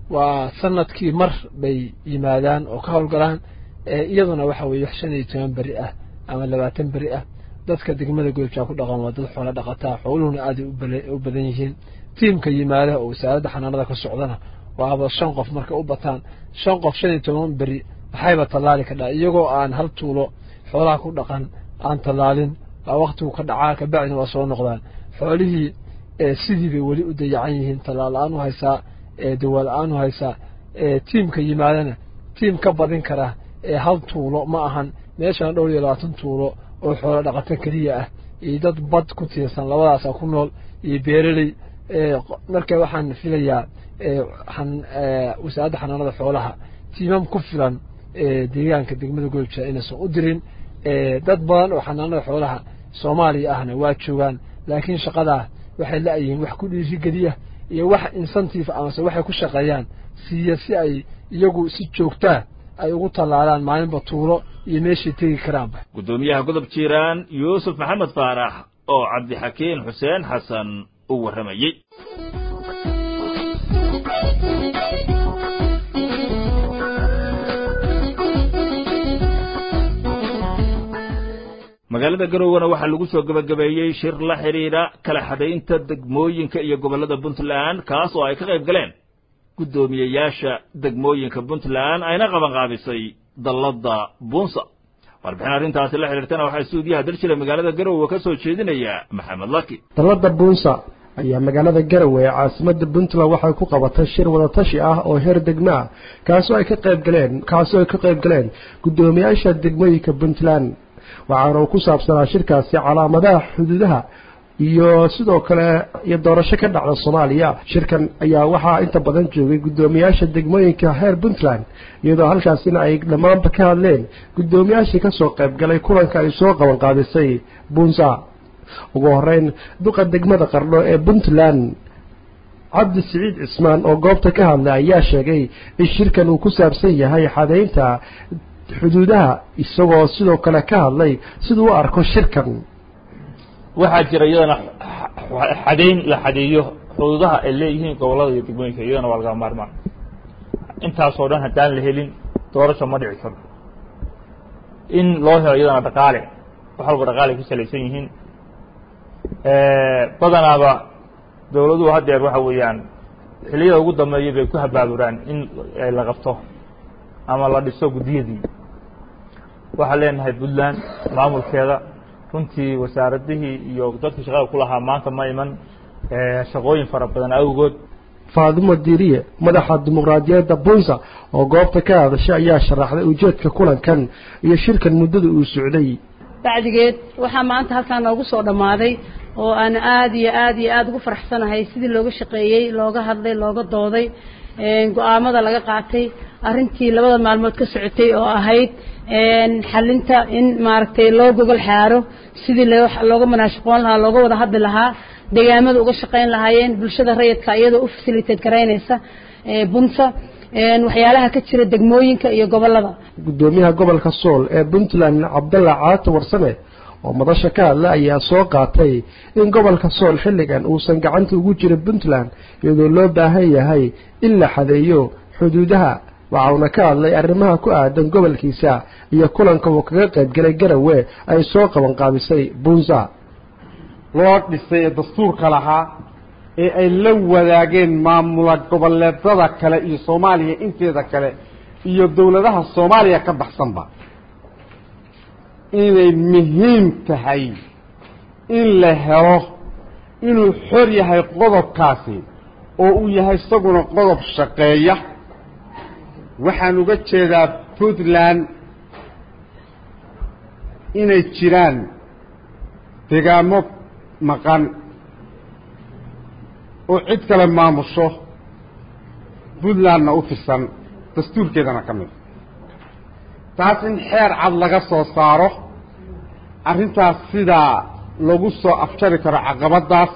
وسنتكي مر بي يمادان وكهول قران iyaduna waxa weeye 15 bari ah ama 20 bari ah dadka degmada goobta ku dhaqan waa dad xoolo dhaqataa xooluhuna aad u badan yihiin tiimka yimaada oo wasaaradda xanaanada ka socdana waa 5 qof marka u bataan 5 qof 15 bari waxayba talaali ka dhacay iyagoo aan hal tuulo xoolaha ku dhaqan aan talaalin waqtigu ka dhacaa ka bacdina waa soo noqdaan xoolihii sidii bay wali u dayacan yihiin talaal aan u haysaa dawaal aan u haysaa tiimka yimaadana tiim ka badin kara hal tuulo ma ahan meeshan dhowr iyo 20 tuulo oo xoolo dhaqato kaliya ah iyo dad bad ku tiirsan labadaas ku nool iyo beeraley marka waxaan filayaa wasaaradda xanaanada xoolaha tiimam ku filan deegaanka degmada goobta inay soo u dirin dad badan oo xanaanada xoolaha Soomaaliya ahna waa joogan laakiin shaqada waxay la yihiin wax ku dhiisi galiya iyo wax incentive ama waxay ku shaqeeyaan si ay iyagu si joogta ay ugu talaalaan maalinba tuulo iyo meeshii tagi karaan gudoomiyaha godob jiiraan Yuusuf Maxamed Faarax oo Cabdi Xakiin Xuseen Xasan u waramayay magaalada Garowe waxa lagu soo gabagabeeyay shir la xiriira kala xadeynta degmooyinka iyo gobolada Puntland kaas oo ay ka qayb galeen gudoomiyayaasha degmooyinka Puntland ayna qaban qaabisay dalada Bunsa warbixin arintaas la xiriirtana waxa suudiyaha dalshile magaalada Garowe ka soo jeedinaya Maxamed Laki dalada Bunsa ayaa magaalada Garowe caasimadda Puntland waxay ku qabatay shir wada tashi ah oo heer degmo ah kaas oo ay ka qayb galeen gudoomiyayaasha degmooyinka Puntland waxaana ku saabsanaa shirkaasi calaamadaha xuduudaha iyo sidoo kale iyo doorasho ka dhacda Soomaaliya shirkan ayaa waxa inta badan joogay gudoomiyaasha degmooyinka heer Puntland iyadoo halkaasina ay dhamaanba ka hadleen gudoomiyaasha ka soo qayb galay kulanka ay soo qaban qaadisay Bunsa ugu horeyn duqa degmada Qarno ee Puntland Cabdi Saciid Ismaan oo goobta ka hadlay ayaa sheegay in shirkan uu ku saabsan yahay xadeynta xuduudaha isagoo sidoo kale ka hadlay sidoo uu arko shirkan waxa jira iyadana xadeyn la xadeeyo xuduudaha ay leeyihiin gobolada iyo degmooyinka iyadana waa laga maarmaan intaas oo dhan hadaan la helin doorasho ma dhici karo in loo helo iyadana dhaqaale waxa lagu dhaqaale ku salaysan yihiin badanaaba dawladuhu hadeer waxa weeyaan xiliyada ugu dambeeyay bay ku habaaburaan in ay la qabto ama la dhiso gudiyadii waxa leenahay Puntland maamulkeeda runtii wasaaradihii iyo dadka shaqada ku lahaa maanta ma iman shaqooyin fara badan awgood Faadimo Diiriye madaxa dimuqraadiyadda Bunsa oo goobta ka hadashay ayaa sharaxday ujeedka kulankan iyo shirkan muddada uu socday bacdigeed waxa maanta halkaan ugu soo dhamaaday oo aan aad ugu faraxsanahay sidii looga shaqeeyay looga hadlay looga dooday go'aamada laga qaatay arintii labada maalmood ka socotay oo ahayd xalinta in maaragtay loo gogol xaaro sidii looga manaashaqoon lahaa looga wada hadli lahaa deegaamada uga shaqeyn lahaayeen bulshada rayidka iyadoo u facilitate gareynaysa Bunsa waxyaalaha ka jira degmooyinka iyo gobolada gudoomiyaha gobolka Sool ee Puntland Cabdalla Caato Warsame oo madasha ka hadlay ayaa soo qaatay in gobolka Sool xilligan uusan gacanta ugu jirin Puntland iyadoo loo baahan yahay in la xadeeyo xuduudaha waxaana ka hadlay arrimaha ku aadan gobolkiisa iyo kulanka uu kaga qayb galay Garowe ay soo qaban qaabisay Bunsa loo dhisay dastuurka lahaa ee ay la wadaageen maamulka goboleedyada kale iyo Soomaaliya inteeda kale iyo dawladaha Soomaaliya ka baxsanba inay muhiim tahay in la helo inuu xor yahay qodobkaasi oo uu yahay isaguna qodob shaqeeya waxaan uga jeedaa Puntland inay jiraan deegaamo maqan oo cid kale maamusho Puntlandna u tirsan dastuurkeedana ka mid taas in xeer cad laga soo saaro arrintaas sida lagu soo afjari karo caqabadaas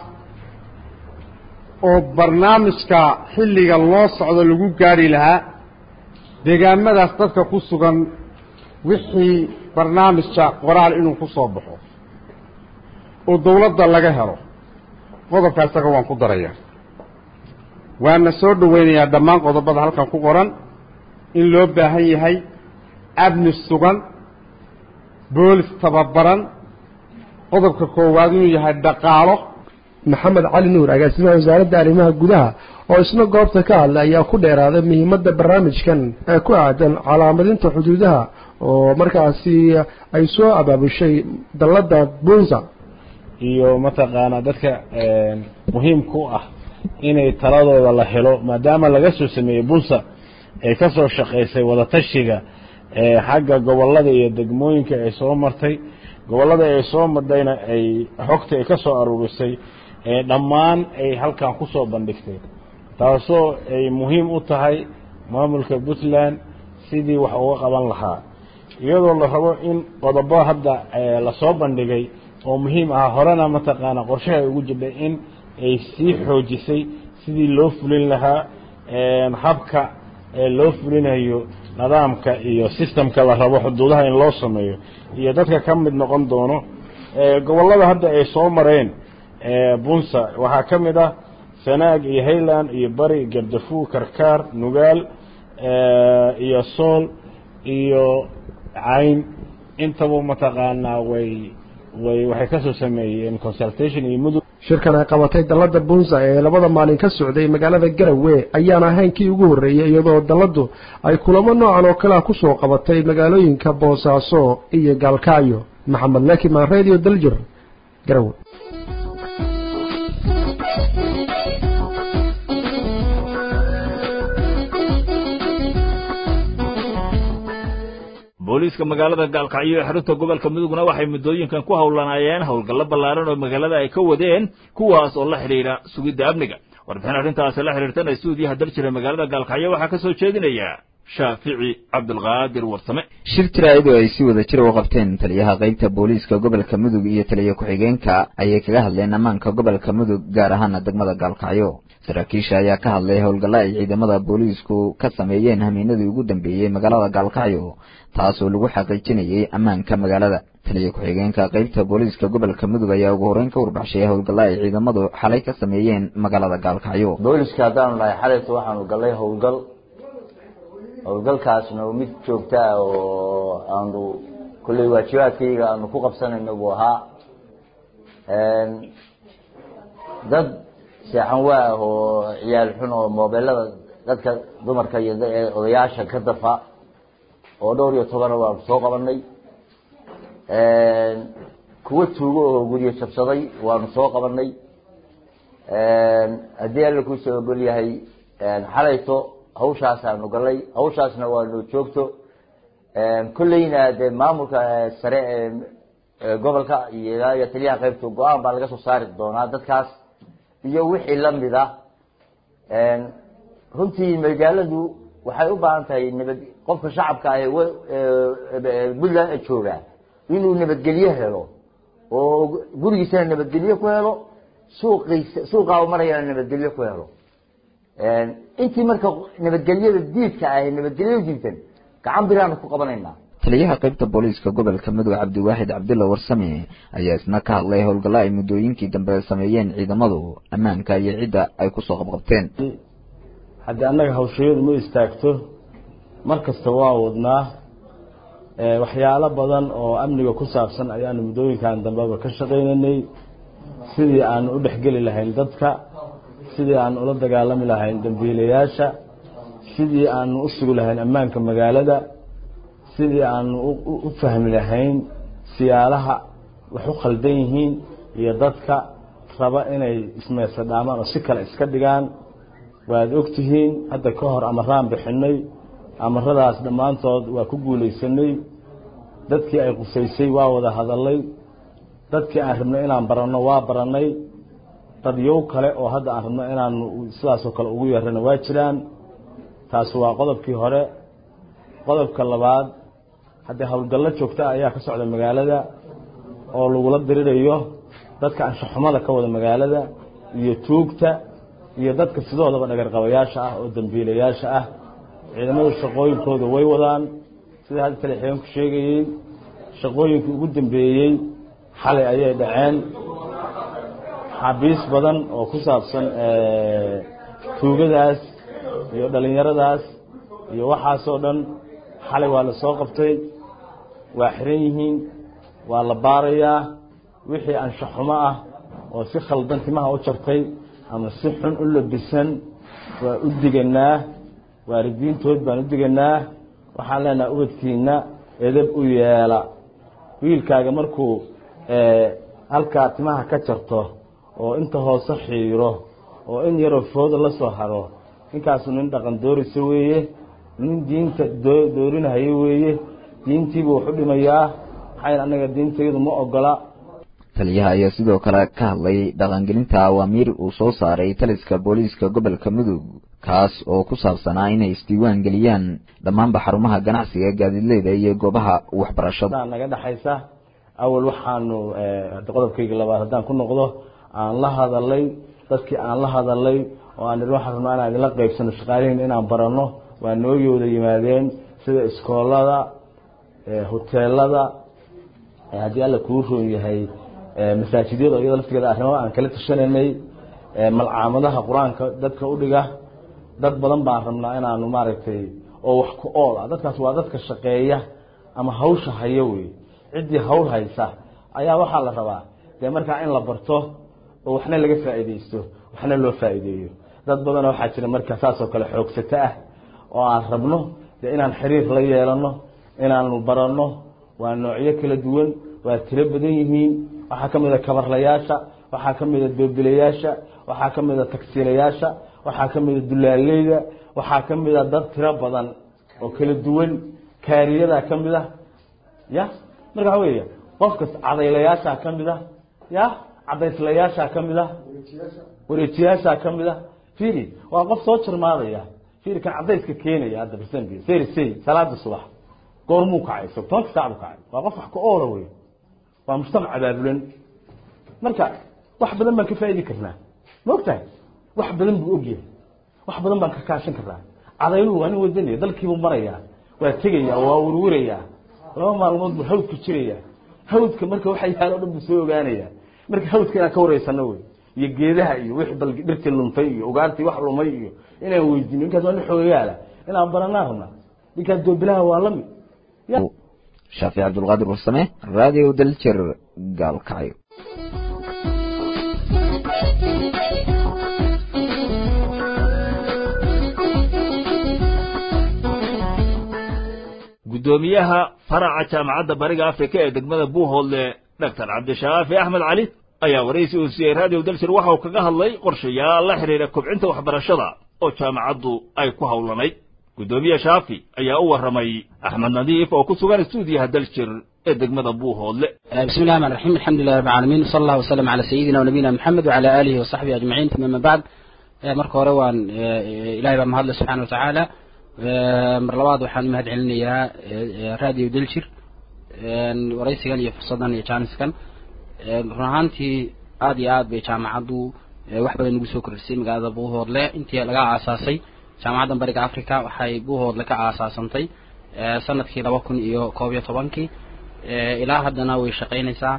oo barnaamijka xilliga loo socdo lagu gaari lahaa deegaamadaas dadka ku sugan wixii barnaamijka qoraal inuu ku soo baxo oo dawladda laga helo qodobka isaga waan ku daraya waana soo dhaweynayaa dhammaan qodobada halkan ku qoran in loo baahan yahay amni sugan boolis tababaran qodobka koowaad inuu yahay dhaqaalo. maxamed cali nuur agaasimaha wasaaradda arrimaha gudaha oo isna goobta ka hadlay ayaa ku dheeraaday muhiimadda barnaamijkan ee ku aadan calaamadinta xuduudaha oo markaasi ay soo abaabushay dalladda bunza iyo mataqaana dadka muhiimka u ah inay taladooda la helo maadaama laga soo sameeyey bunza ay ka soo shaqaysay wadatashiga xagga gobollada iyo degmooyinka ay soo martay gobollada ay soo madayna ay xogta ay ka soo aruurisay dhammaan ay halkan ku soo bandhigtay taasoo ay muhiim u tahay maamulka Puntland sidii wax uga qaban lahaa iyadoo la rabo in qodobo hadda la soo bandhigay oo muhiim ah horena mataqaana qorshaha ugu jibay in ay sii xoojisay sidii loo fulin lahaa habka loo fulinayo nidaamka iyo systemka la rabo xuduudaha in loo sameeyo iyo dadka ka mid noqon doono gobollada hadda ay soo mareen bunza waxaa ka mid ah sanaag iyo highland iyo bari gardafu karkaar nugaal iyo sool iyo cayn intaba mataqaanaa waxay ka soo sameeyeen consultation iyo mudug. shirkan ay qabatay dalladda bunza ee labada maalin ka socday magaalada Garowe ayaan ahayn kii ugu horeeyay iyadoo dalladdu ay kulamo noocan oo kale ku soo qabatay magaalooyinka Boosaaso iyo Galkaayo. maxamed lakimaan radio daljir Garowe. booliiska magaalada Gaalkacyo ee xarunta gobolka Mudugna waxay muddooyinkan ku hawlanaayeen hawlgallo ballaaran oo magaalada ay ka wadeen kuwaas oo la xiriira sugidda amniga. warbixin arrintaas la xiriirtana suudiyaha daljira magaalada Gaalkacyo waxaa ka soo jeedinaya Shaafici Cabdulqaadir Warsame. shir tiraayadu ay si wada jir u qabteen taliyaha qaybta booliiska gobolka Mudug iyo taliyaha ku-xigeenka ayay kaga hadleen ammaanka gobolka Mudug gaar ahaan degmada Gaalkacyo. saraakiisha ayaa ka hadlay howlgalla ay ciidamada booliisku ka sameeyeen hamiinadii ugu dambeeyay magaalada Gaalkacyo taasoo lagu xaqiijinayay ammaanka magaalada. taliyaha ku-xigeenka qaybta booliiska gobolka Mudug ayaa ugu horeyn ka warbixiyay howlgalla ay ciidamadu xalay ka sameeyeen magaalada Gaalkacyo. booliiska hadaan lahay xalay waxaanu galay howlgalkaasna mid joogta oo aanu kulli waajibaadkayga aanu ku qabsanayno buu ahaa dad seexan waa oo ciyaal xun oo mobilada dadka dumarka iyo odayaasha ka dafa oo dhowr iyo toban waan soo qabanay kuwa tuugo oo guriga jabsaday waanu soo qabanay haddii alla ku soo gol yahay xalayto hawshaas aanu galay hawshaasna waanu joogto kullayna dee maamulka sare ee gobolka iyo taliyaha qaybta go-aan baa laga soo saari doonaa dadkaas iyo wixii la mid ah runtii magaaladu waxay u baahan tahay nabad qofka shacabka ah ee Puntland jooga inuu nabadgelyo helo oo gurigiisana nabadgelyo ku helo suuqa uu marayana nabadgelyo ku helo intii marka nabadgelyada diidka ah nabadgelyada diidan gacan biraan ku qabanaynaa. taliyaha qaybta booliiska gobolka Mudug Cabdiwaahid Cabdulla Warsame ayaa isna ka hadlay howlgalla ay muddooyinkii dambe sameeyeen ciidamadu ammaanka iyo cidda ay ku soo qabqabteen. hadda annaga hawsheedu ma istaagto markasta waa wadnaa waxyaalo badan oo amniga ku saabsan ayaanu muddooyinkan dambe ka shaqaynay sidii aan u dhaxgali lahayn dadka sidii aan ula dagaalami lahayn dambiilayaasha sidii aan u sugi lahayn ammaanka magaalada sidii aan u fahmi lahayn siyaalaha wax u khaldan yihiin iyo dadka raba inay ismeesadaamaan oo si kale iska dhigaan. waad ogtihiin hadda ka hor amaraan bixinay amaradaas dhammaantood waa ku guulaysanay dadkii ay qusaysay waa wada hadalay dadkii aan rabnay inaan baranno waa baranay dadyow kale oo hadda aan rabno inaan sidaasoo kale ugu yeerano waa jiraan. taas waa qodobkii hore. qodobka labaad hadda howlgallo joogta ayaa ka socda magaalada oo lagula dirirayo dadka anshaxumada ka wada magaalada iyo tuugta iyo dadka sidoodaba dhagarqabayaasha ah oo dambiilayaasha ah. ciidamada shaqooyinkooda way wadaan sida hadda taliyaha ku sheegayay shaqooyinkii ugu dambeeyay xalay ayay dhaceen xabiis badan oo ku saabsan tuugadaas iyo dhalinyaradaas iyo waxaasoo dhan xalay waa la soo qabtay waa xiran yihiin waa la baarayaa wixii anshaxumo ah oo si khaldan timaha u jartay ama si xun u labisan waa u diganaa waalidiintood baan u diganaa waxaan leenahay ubadkiina edab u yeela wiilkaaga markuu halkaa timaha ka jarto oo inta hoose xiiro oo in yaroo fooda la soo haro ninkaasu nin dhaqan doorisa weeye nin diinta doorinahayo weeye diintiibuu wax u dhimayaa maxay anaga diintayadu ma ogola taliyaha ayaa sidoo kale ka hadlay dhaqangelinta awaamiir uu soo saaray taliska booliiska gobolka mudug kaas oo ku saabsanaa inay isdiiwaan geliyaan dhammaanba xarumaha ganacsiga gaadiidleyda iyo goobaha waxbarashada naga dhaxaysa awal waxaanu qodobkayga labaad haddaan ku noqdo aan la hadalay dadkii aan la hadalay oo aan waxaan rabnaa inaan idinla qaybsano shaqaalihiin inaan baranno waa noogi wada yimaadeen sida iskoolada hoteelada haddii alla kuu roon yahay masaajidyada iyadoo laftigeeda arrimo aan kala tashananay malcaamadaha qur-aanka dadka u dhiga dad badan baan rabnaa inaanu maaragtay oo wax ku ool ah dadkaas waa dadka shaqeeya ama hawsha hayo wey ciddii hawl haysa ayaa waxaa la rabaa dee markaa in la barto oo waxna laga faa'iidaysto waxna loo faa'iideeyo dad badan waxaa jira marka saasoo kale xoogsato ah oo aan rabno dee inaan xiriir la yeelano inaanu baranno waa noocyo kala duwan waa tiro badan yihiin waxaa ka mid a kabarlayaasha waxaa ka mid a doobilayaasha waxaa ka mid a tagsiilayaasha waxaa ka mid a dulaaleyda waxaa ka mid a dad tiro badan oo kala duwan kaariyadaa ka mid ah ya marka waxa weeye qofkas cadaylayaashaa ka mid ah ya cadayslayaashaa ka mid ah wareejiyaashaa ka mid ah fiiri waa qof soo jarmaadaya fiiri kan cadayska keenaya hadda barsanbi sey salaada subax goormuu kacay so 10 saac buu kacay waa qof wax ka oola wey waa mujtamac abaabulan marka wax badan baan ka faa'iidi karnaa ma ogtahay wax badan buu ogyahay wax badan baan ka kaashan karnaa cadayluhu waa nin wadanaya dalkiibuu marayaa waa tegayaa waa warwarayaa laba maalmood buu hawdku jirayaa hawdka marka waxa yaalo dhan buu soo ogaanayaa marka hawdka inaan ka wareysano wey iyo geedaha iyo wixii bal dhirtii luntay iyo ugaartii wax lumay iyo inaan weydiino ninkaas waa nin xoogayaala inaan baranaa rabnaa ninkaas doobilaha waa la mid شافي عبد القادر والسماء راديو دلشر قال كعيو gudoomiyaha faraca jaamacadda bariga afrika ee degmada buuhoodle dr cabdishaafi axmed cali ayaa waraysi uu siiyey radio dalshir waxa uu kaga hadlay qorshayaal la xiriira kobcinta waxbarashada oo jaamacaddu ay ku howlanayd gudoomiye shaafi ayaa u waramay axmed nadiif oo ku sugan stuudiyaha dalshir ee degmada buuhoodle bismillahi rahmaani rahiim alxamdulillahi rabbil caalamiin sallallahu wasallam ala sayidina wa nabiyina muhammad wa ala alihi wa sahbihi ajma'in thumma ba'd marka hore waan ilaahay baa mahad subhanahu wa ta'ala mar labaad waxaan mahad celinayaa radio dalshir waraysigan iyo fursadan iyo jaaniskan run ahaantii aad iyo aad bay jaamacaddu wax badan ugu soo kordhisay magaalada buuhoodle intii laga aasaasay jaamacadda bariga afrika waxay buuhoodle ka aasaasantay sanadkii 2011 ilaa haddana way shaqaynaysaa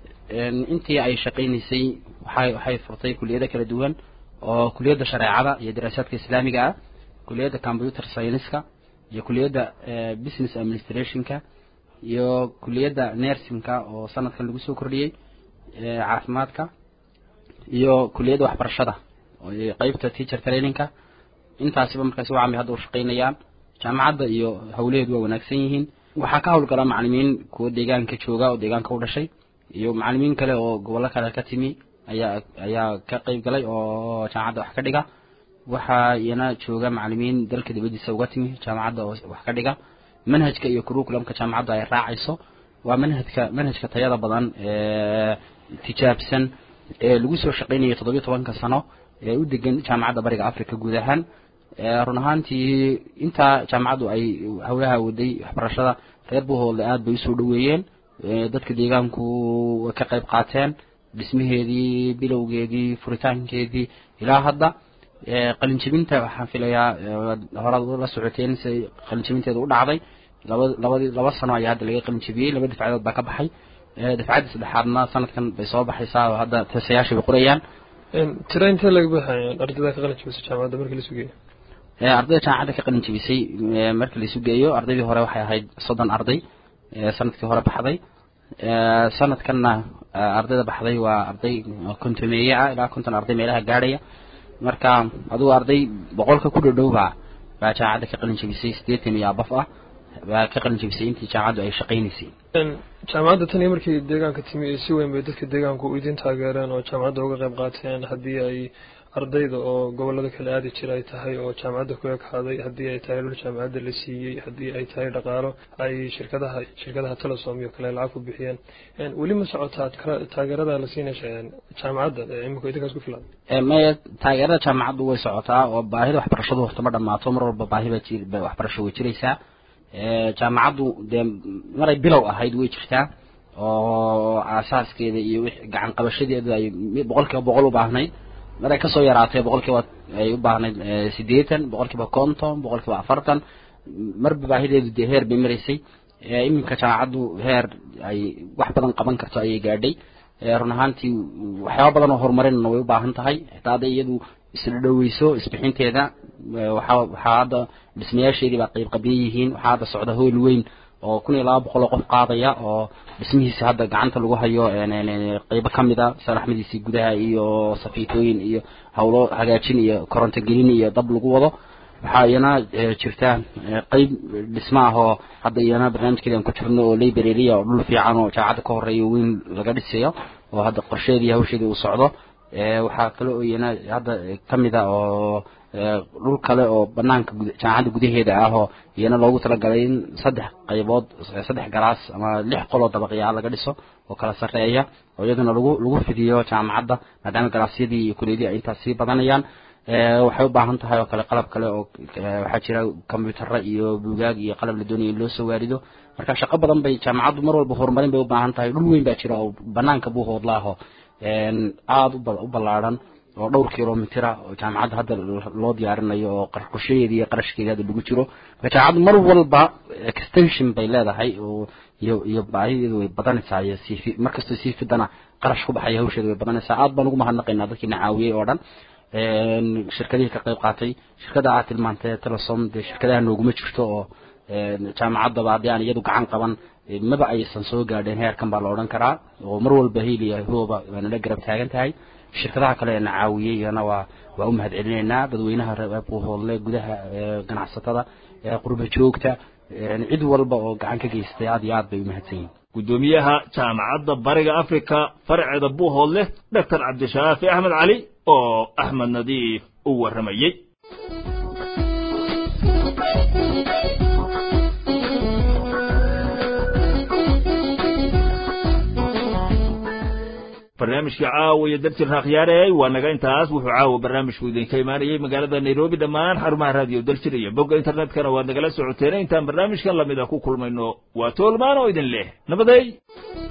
intii ay shaqaynaysay waxay furtay kuliyado kala duwan oo kuliyada shareecada iyo daraasaadka islaamiga ah kuliyada computer science-ka iyo kuliyada business administration-ka iyo kuliyada nursing-ka oo sanadkan lagu soo kordhiyay caafimaadka iyo kuliyada waxbarashada oo qaybta teacher training-ka intaasiba markaas waa hadda u shaqaynayaan jaamacadda iyo hawleedu waa wanaagsan yihiin waxaa ka howlgala macallimiin kuwa deegaanka jooga oo deegaanka u dhashay iyo macallimiin kale oo gobollo kale ka timi ayaa ka qayb galay oo jaamacadda wax ka dhiga waxaa iyana jooga macallimiin dalka dibadiisa uga timi jaamacadda oo wax ka dhiga manhajka iyo curriculumka jaamacadda ay raacayso waa manhajka tayada badan tijaabsan ee lagu soo shaqaynayo 17 sano ee u degan jaamacadda bariga afrika guud ahaan run ahaantii inta jaamacaddu ay hawlaha waday waxbarashada reer buuhoodle aad bay usoo dhaweeyeen dadka deegaanku ka qayb qaateen dhismaheedii bilowgeedii furitaankeedii ilaa hadda qalinjabinta waxaan filayaa hore la socoteen si qalinjabinteedu u dhacday laba sano ayaa hadda laga qalinjabiyey laba dafcadood baa ka baxay dafcadda saddexaadna sanadkan bay soo baxaysaa hadda tasayaasha bay qorayaan tira intee laga baxay ardayda ka qalin jabisay jaamacadda markii la sugeeyo ardayda jaamacadda ka qalin jabisay markii la sugeeyo ardaydii hore waxay ahayd 30 arday sanadkii hore baxday sanadkanna ardayda baxday waa arday kontomeeye ah ilaa 50 arday meelaha gaadhaya marka aduu arday 100 ku dhow baa jaamacadda ka qalin jabisay 80 iyo abaf ah baa ka qalin jabisay intii jaamacaddu ay shaqaynaysay jaamacadda tan markii deegaanka timi si weyn bay dadka deegaanku u idin taageereen oo jaamacadda uga qayb qaateen haddii ay ardayda oo gobolada kala aadi jiray tahay oo jaamacadda ku ekaaday haddii ay tahay dhul jaamacadda la siiyey haddii ay tahay dhaqaalo ay shirkadaha Telesom iyo kale lacag ku bixiyeen weli ma socotaa taageerada la siinaysa jaamacadda imika idinkaas ku filan ma taageerada jaamacaddu way socotaa oo baahida waxbarashadu horta ma dhamaato mar walba baahi baa waxbarasho way jiraysaa jaamacaddu maray bilow ahayd way jirtaa oo asaaskeeda iyo gacan qabashadeeda ay 100% u baahnayd maray ka soo yaraatay 100% ay u baahnayd 80 150 140 marba baahideedu heer bay maraysay iminka jaamacaddu heer ay wax badan qaban karto ayay gaadhay run ahaantii waxyaabo badan oo horumarin way u baahan tahay xitaa iyadu isla dhaweyso isbixinteeda waxa hadda dhismayaasheedii baa qayb qabiyihiin waxa hadda socda hool weyn oo 1200 qof qaadaya oo dhismihiisa hadda gacanta lagu hayo qayb kamida salaxmadiisi gudaha iyo safiitooyin iyo hawlo hagaajin iyo koronto gelin iyo dab lagu wado waxa iyana jirta qayb dhisma ah oo hadda iyana barnaamijkeedan ku jirno oo library oo dhul fiican oo jaamacadda ka horeeyo weyn laga dhisayo oo hadda qorsheedii hawsheedii uu socdo waxa kale oo iyana hadda kamida oo dhul kale oo banaanka jaamacadda gudaheeda ah oo iyana loogu talagalay in 3 qaybood 3 galaas ama 6 qol oo dabaqyo laga dhiso oo kala sareeya oo iyaduna lagu fidiyo jaamacadda maadaama galaasyadii iyo kuleedii ay intaas sii badanayaan waxay u baahan tahay oo kale qalab kale oo waxa jira kombiyuutar iyo buugaag iyo qalab la doonayo loo soo waarido marka shaqo badan bay jaamacaddu mar walba horumarin bay u baahan tahay dhul weyn baa jira oo banaanka buu hoodlaaho aad u ballaaran oo dhowr kiiloomitir oo jaamacadda hadda loo diyaarinayo oo qorshadeedii iyo qarashkeeda lagu jiro marka jaamacaddu mar walba extension bay leedahay oo iyo baahideedu way badanaysaa iyo markasta si fidana qarash ku baxay hawsheedu way badanaysaa aad baan ugu mahadnaqaynaa dadkii nacaawiyay oo dhan shirkadihii ka qayb qaatay shirkada aad tilmaantay Telesom shirkadaha nooguma jirto oo jaamacadda baadii aan iyadu gacan qaban maba aysan soo gaadheen heerkan baa la oran karaa oo mar walba heliya hooba waana la garab taagan tahay shirkadaha kale ee nacaawiyayna waa u mahadcelinaynaa dadweynaha reer Buuhoodle gudaha ganacsatada qurba joogta cid walba oo gacan ka geystay aad iyo aad bay u mahadsanyihiin gudoomiyaha jaamacadda bariga Afrika farceeda Buuhoodle Dr. Cabdishaafi Ahmed Cali oo Ahmed Nadiif u waramayay barnaamijka caawiya dartir raaqyaarey waa naga intaas wuxuu caawa barnaamijku idinka imaanayay magaalada Nairobi dhammaan xarumaha raadiyo dalshir iyo bogga internetkana waad nagala socoteen intaan barnaamijkan lamid ah ku kulmayno waa toolmaan oo idin leh nabaday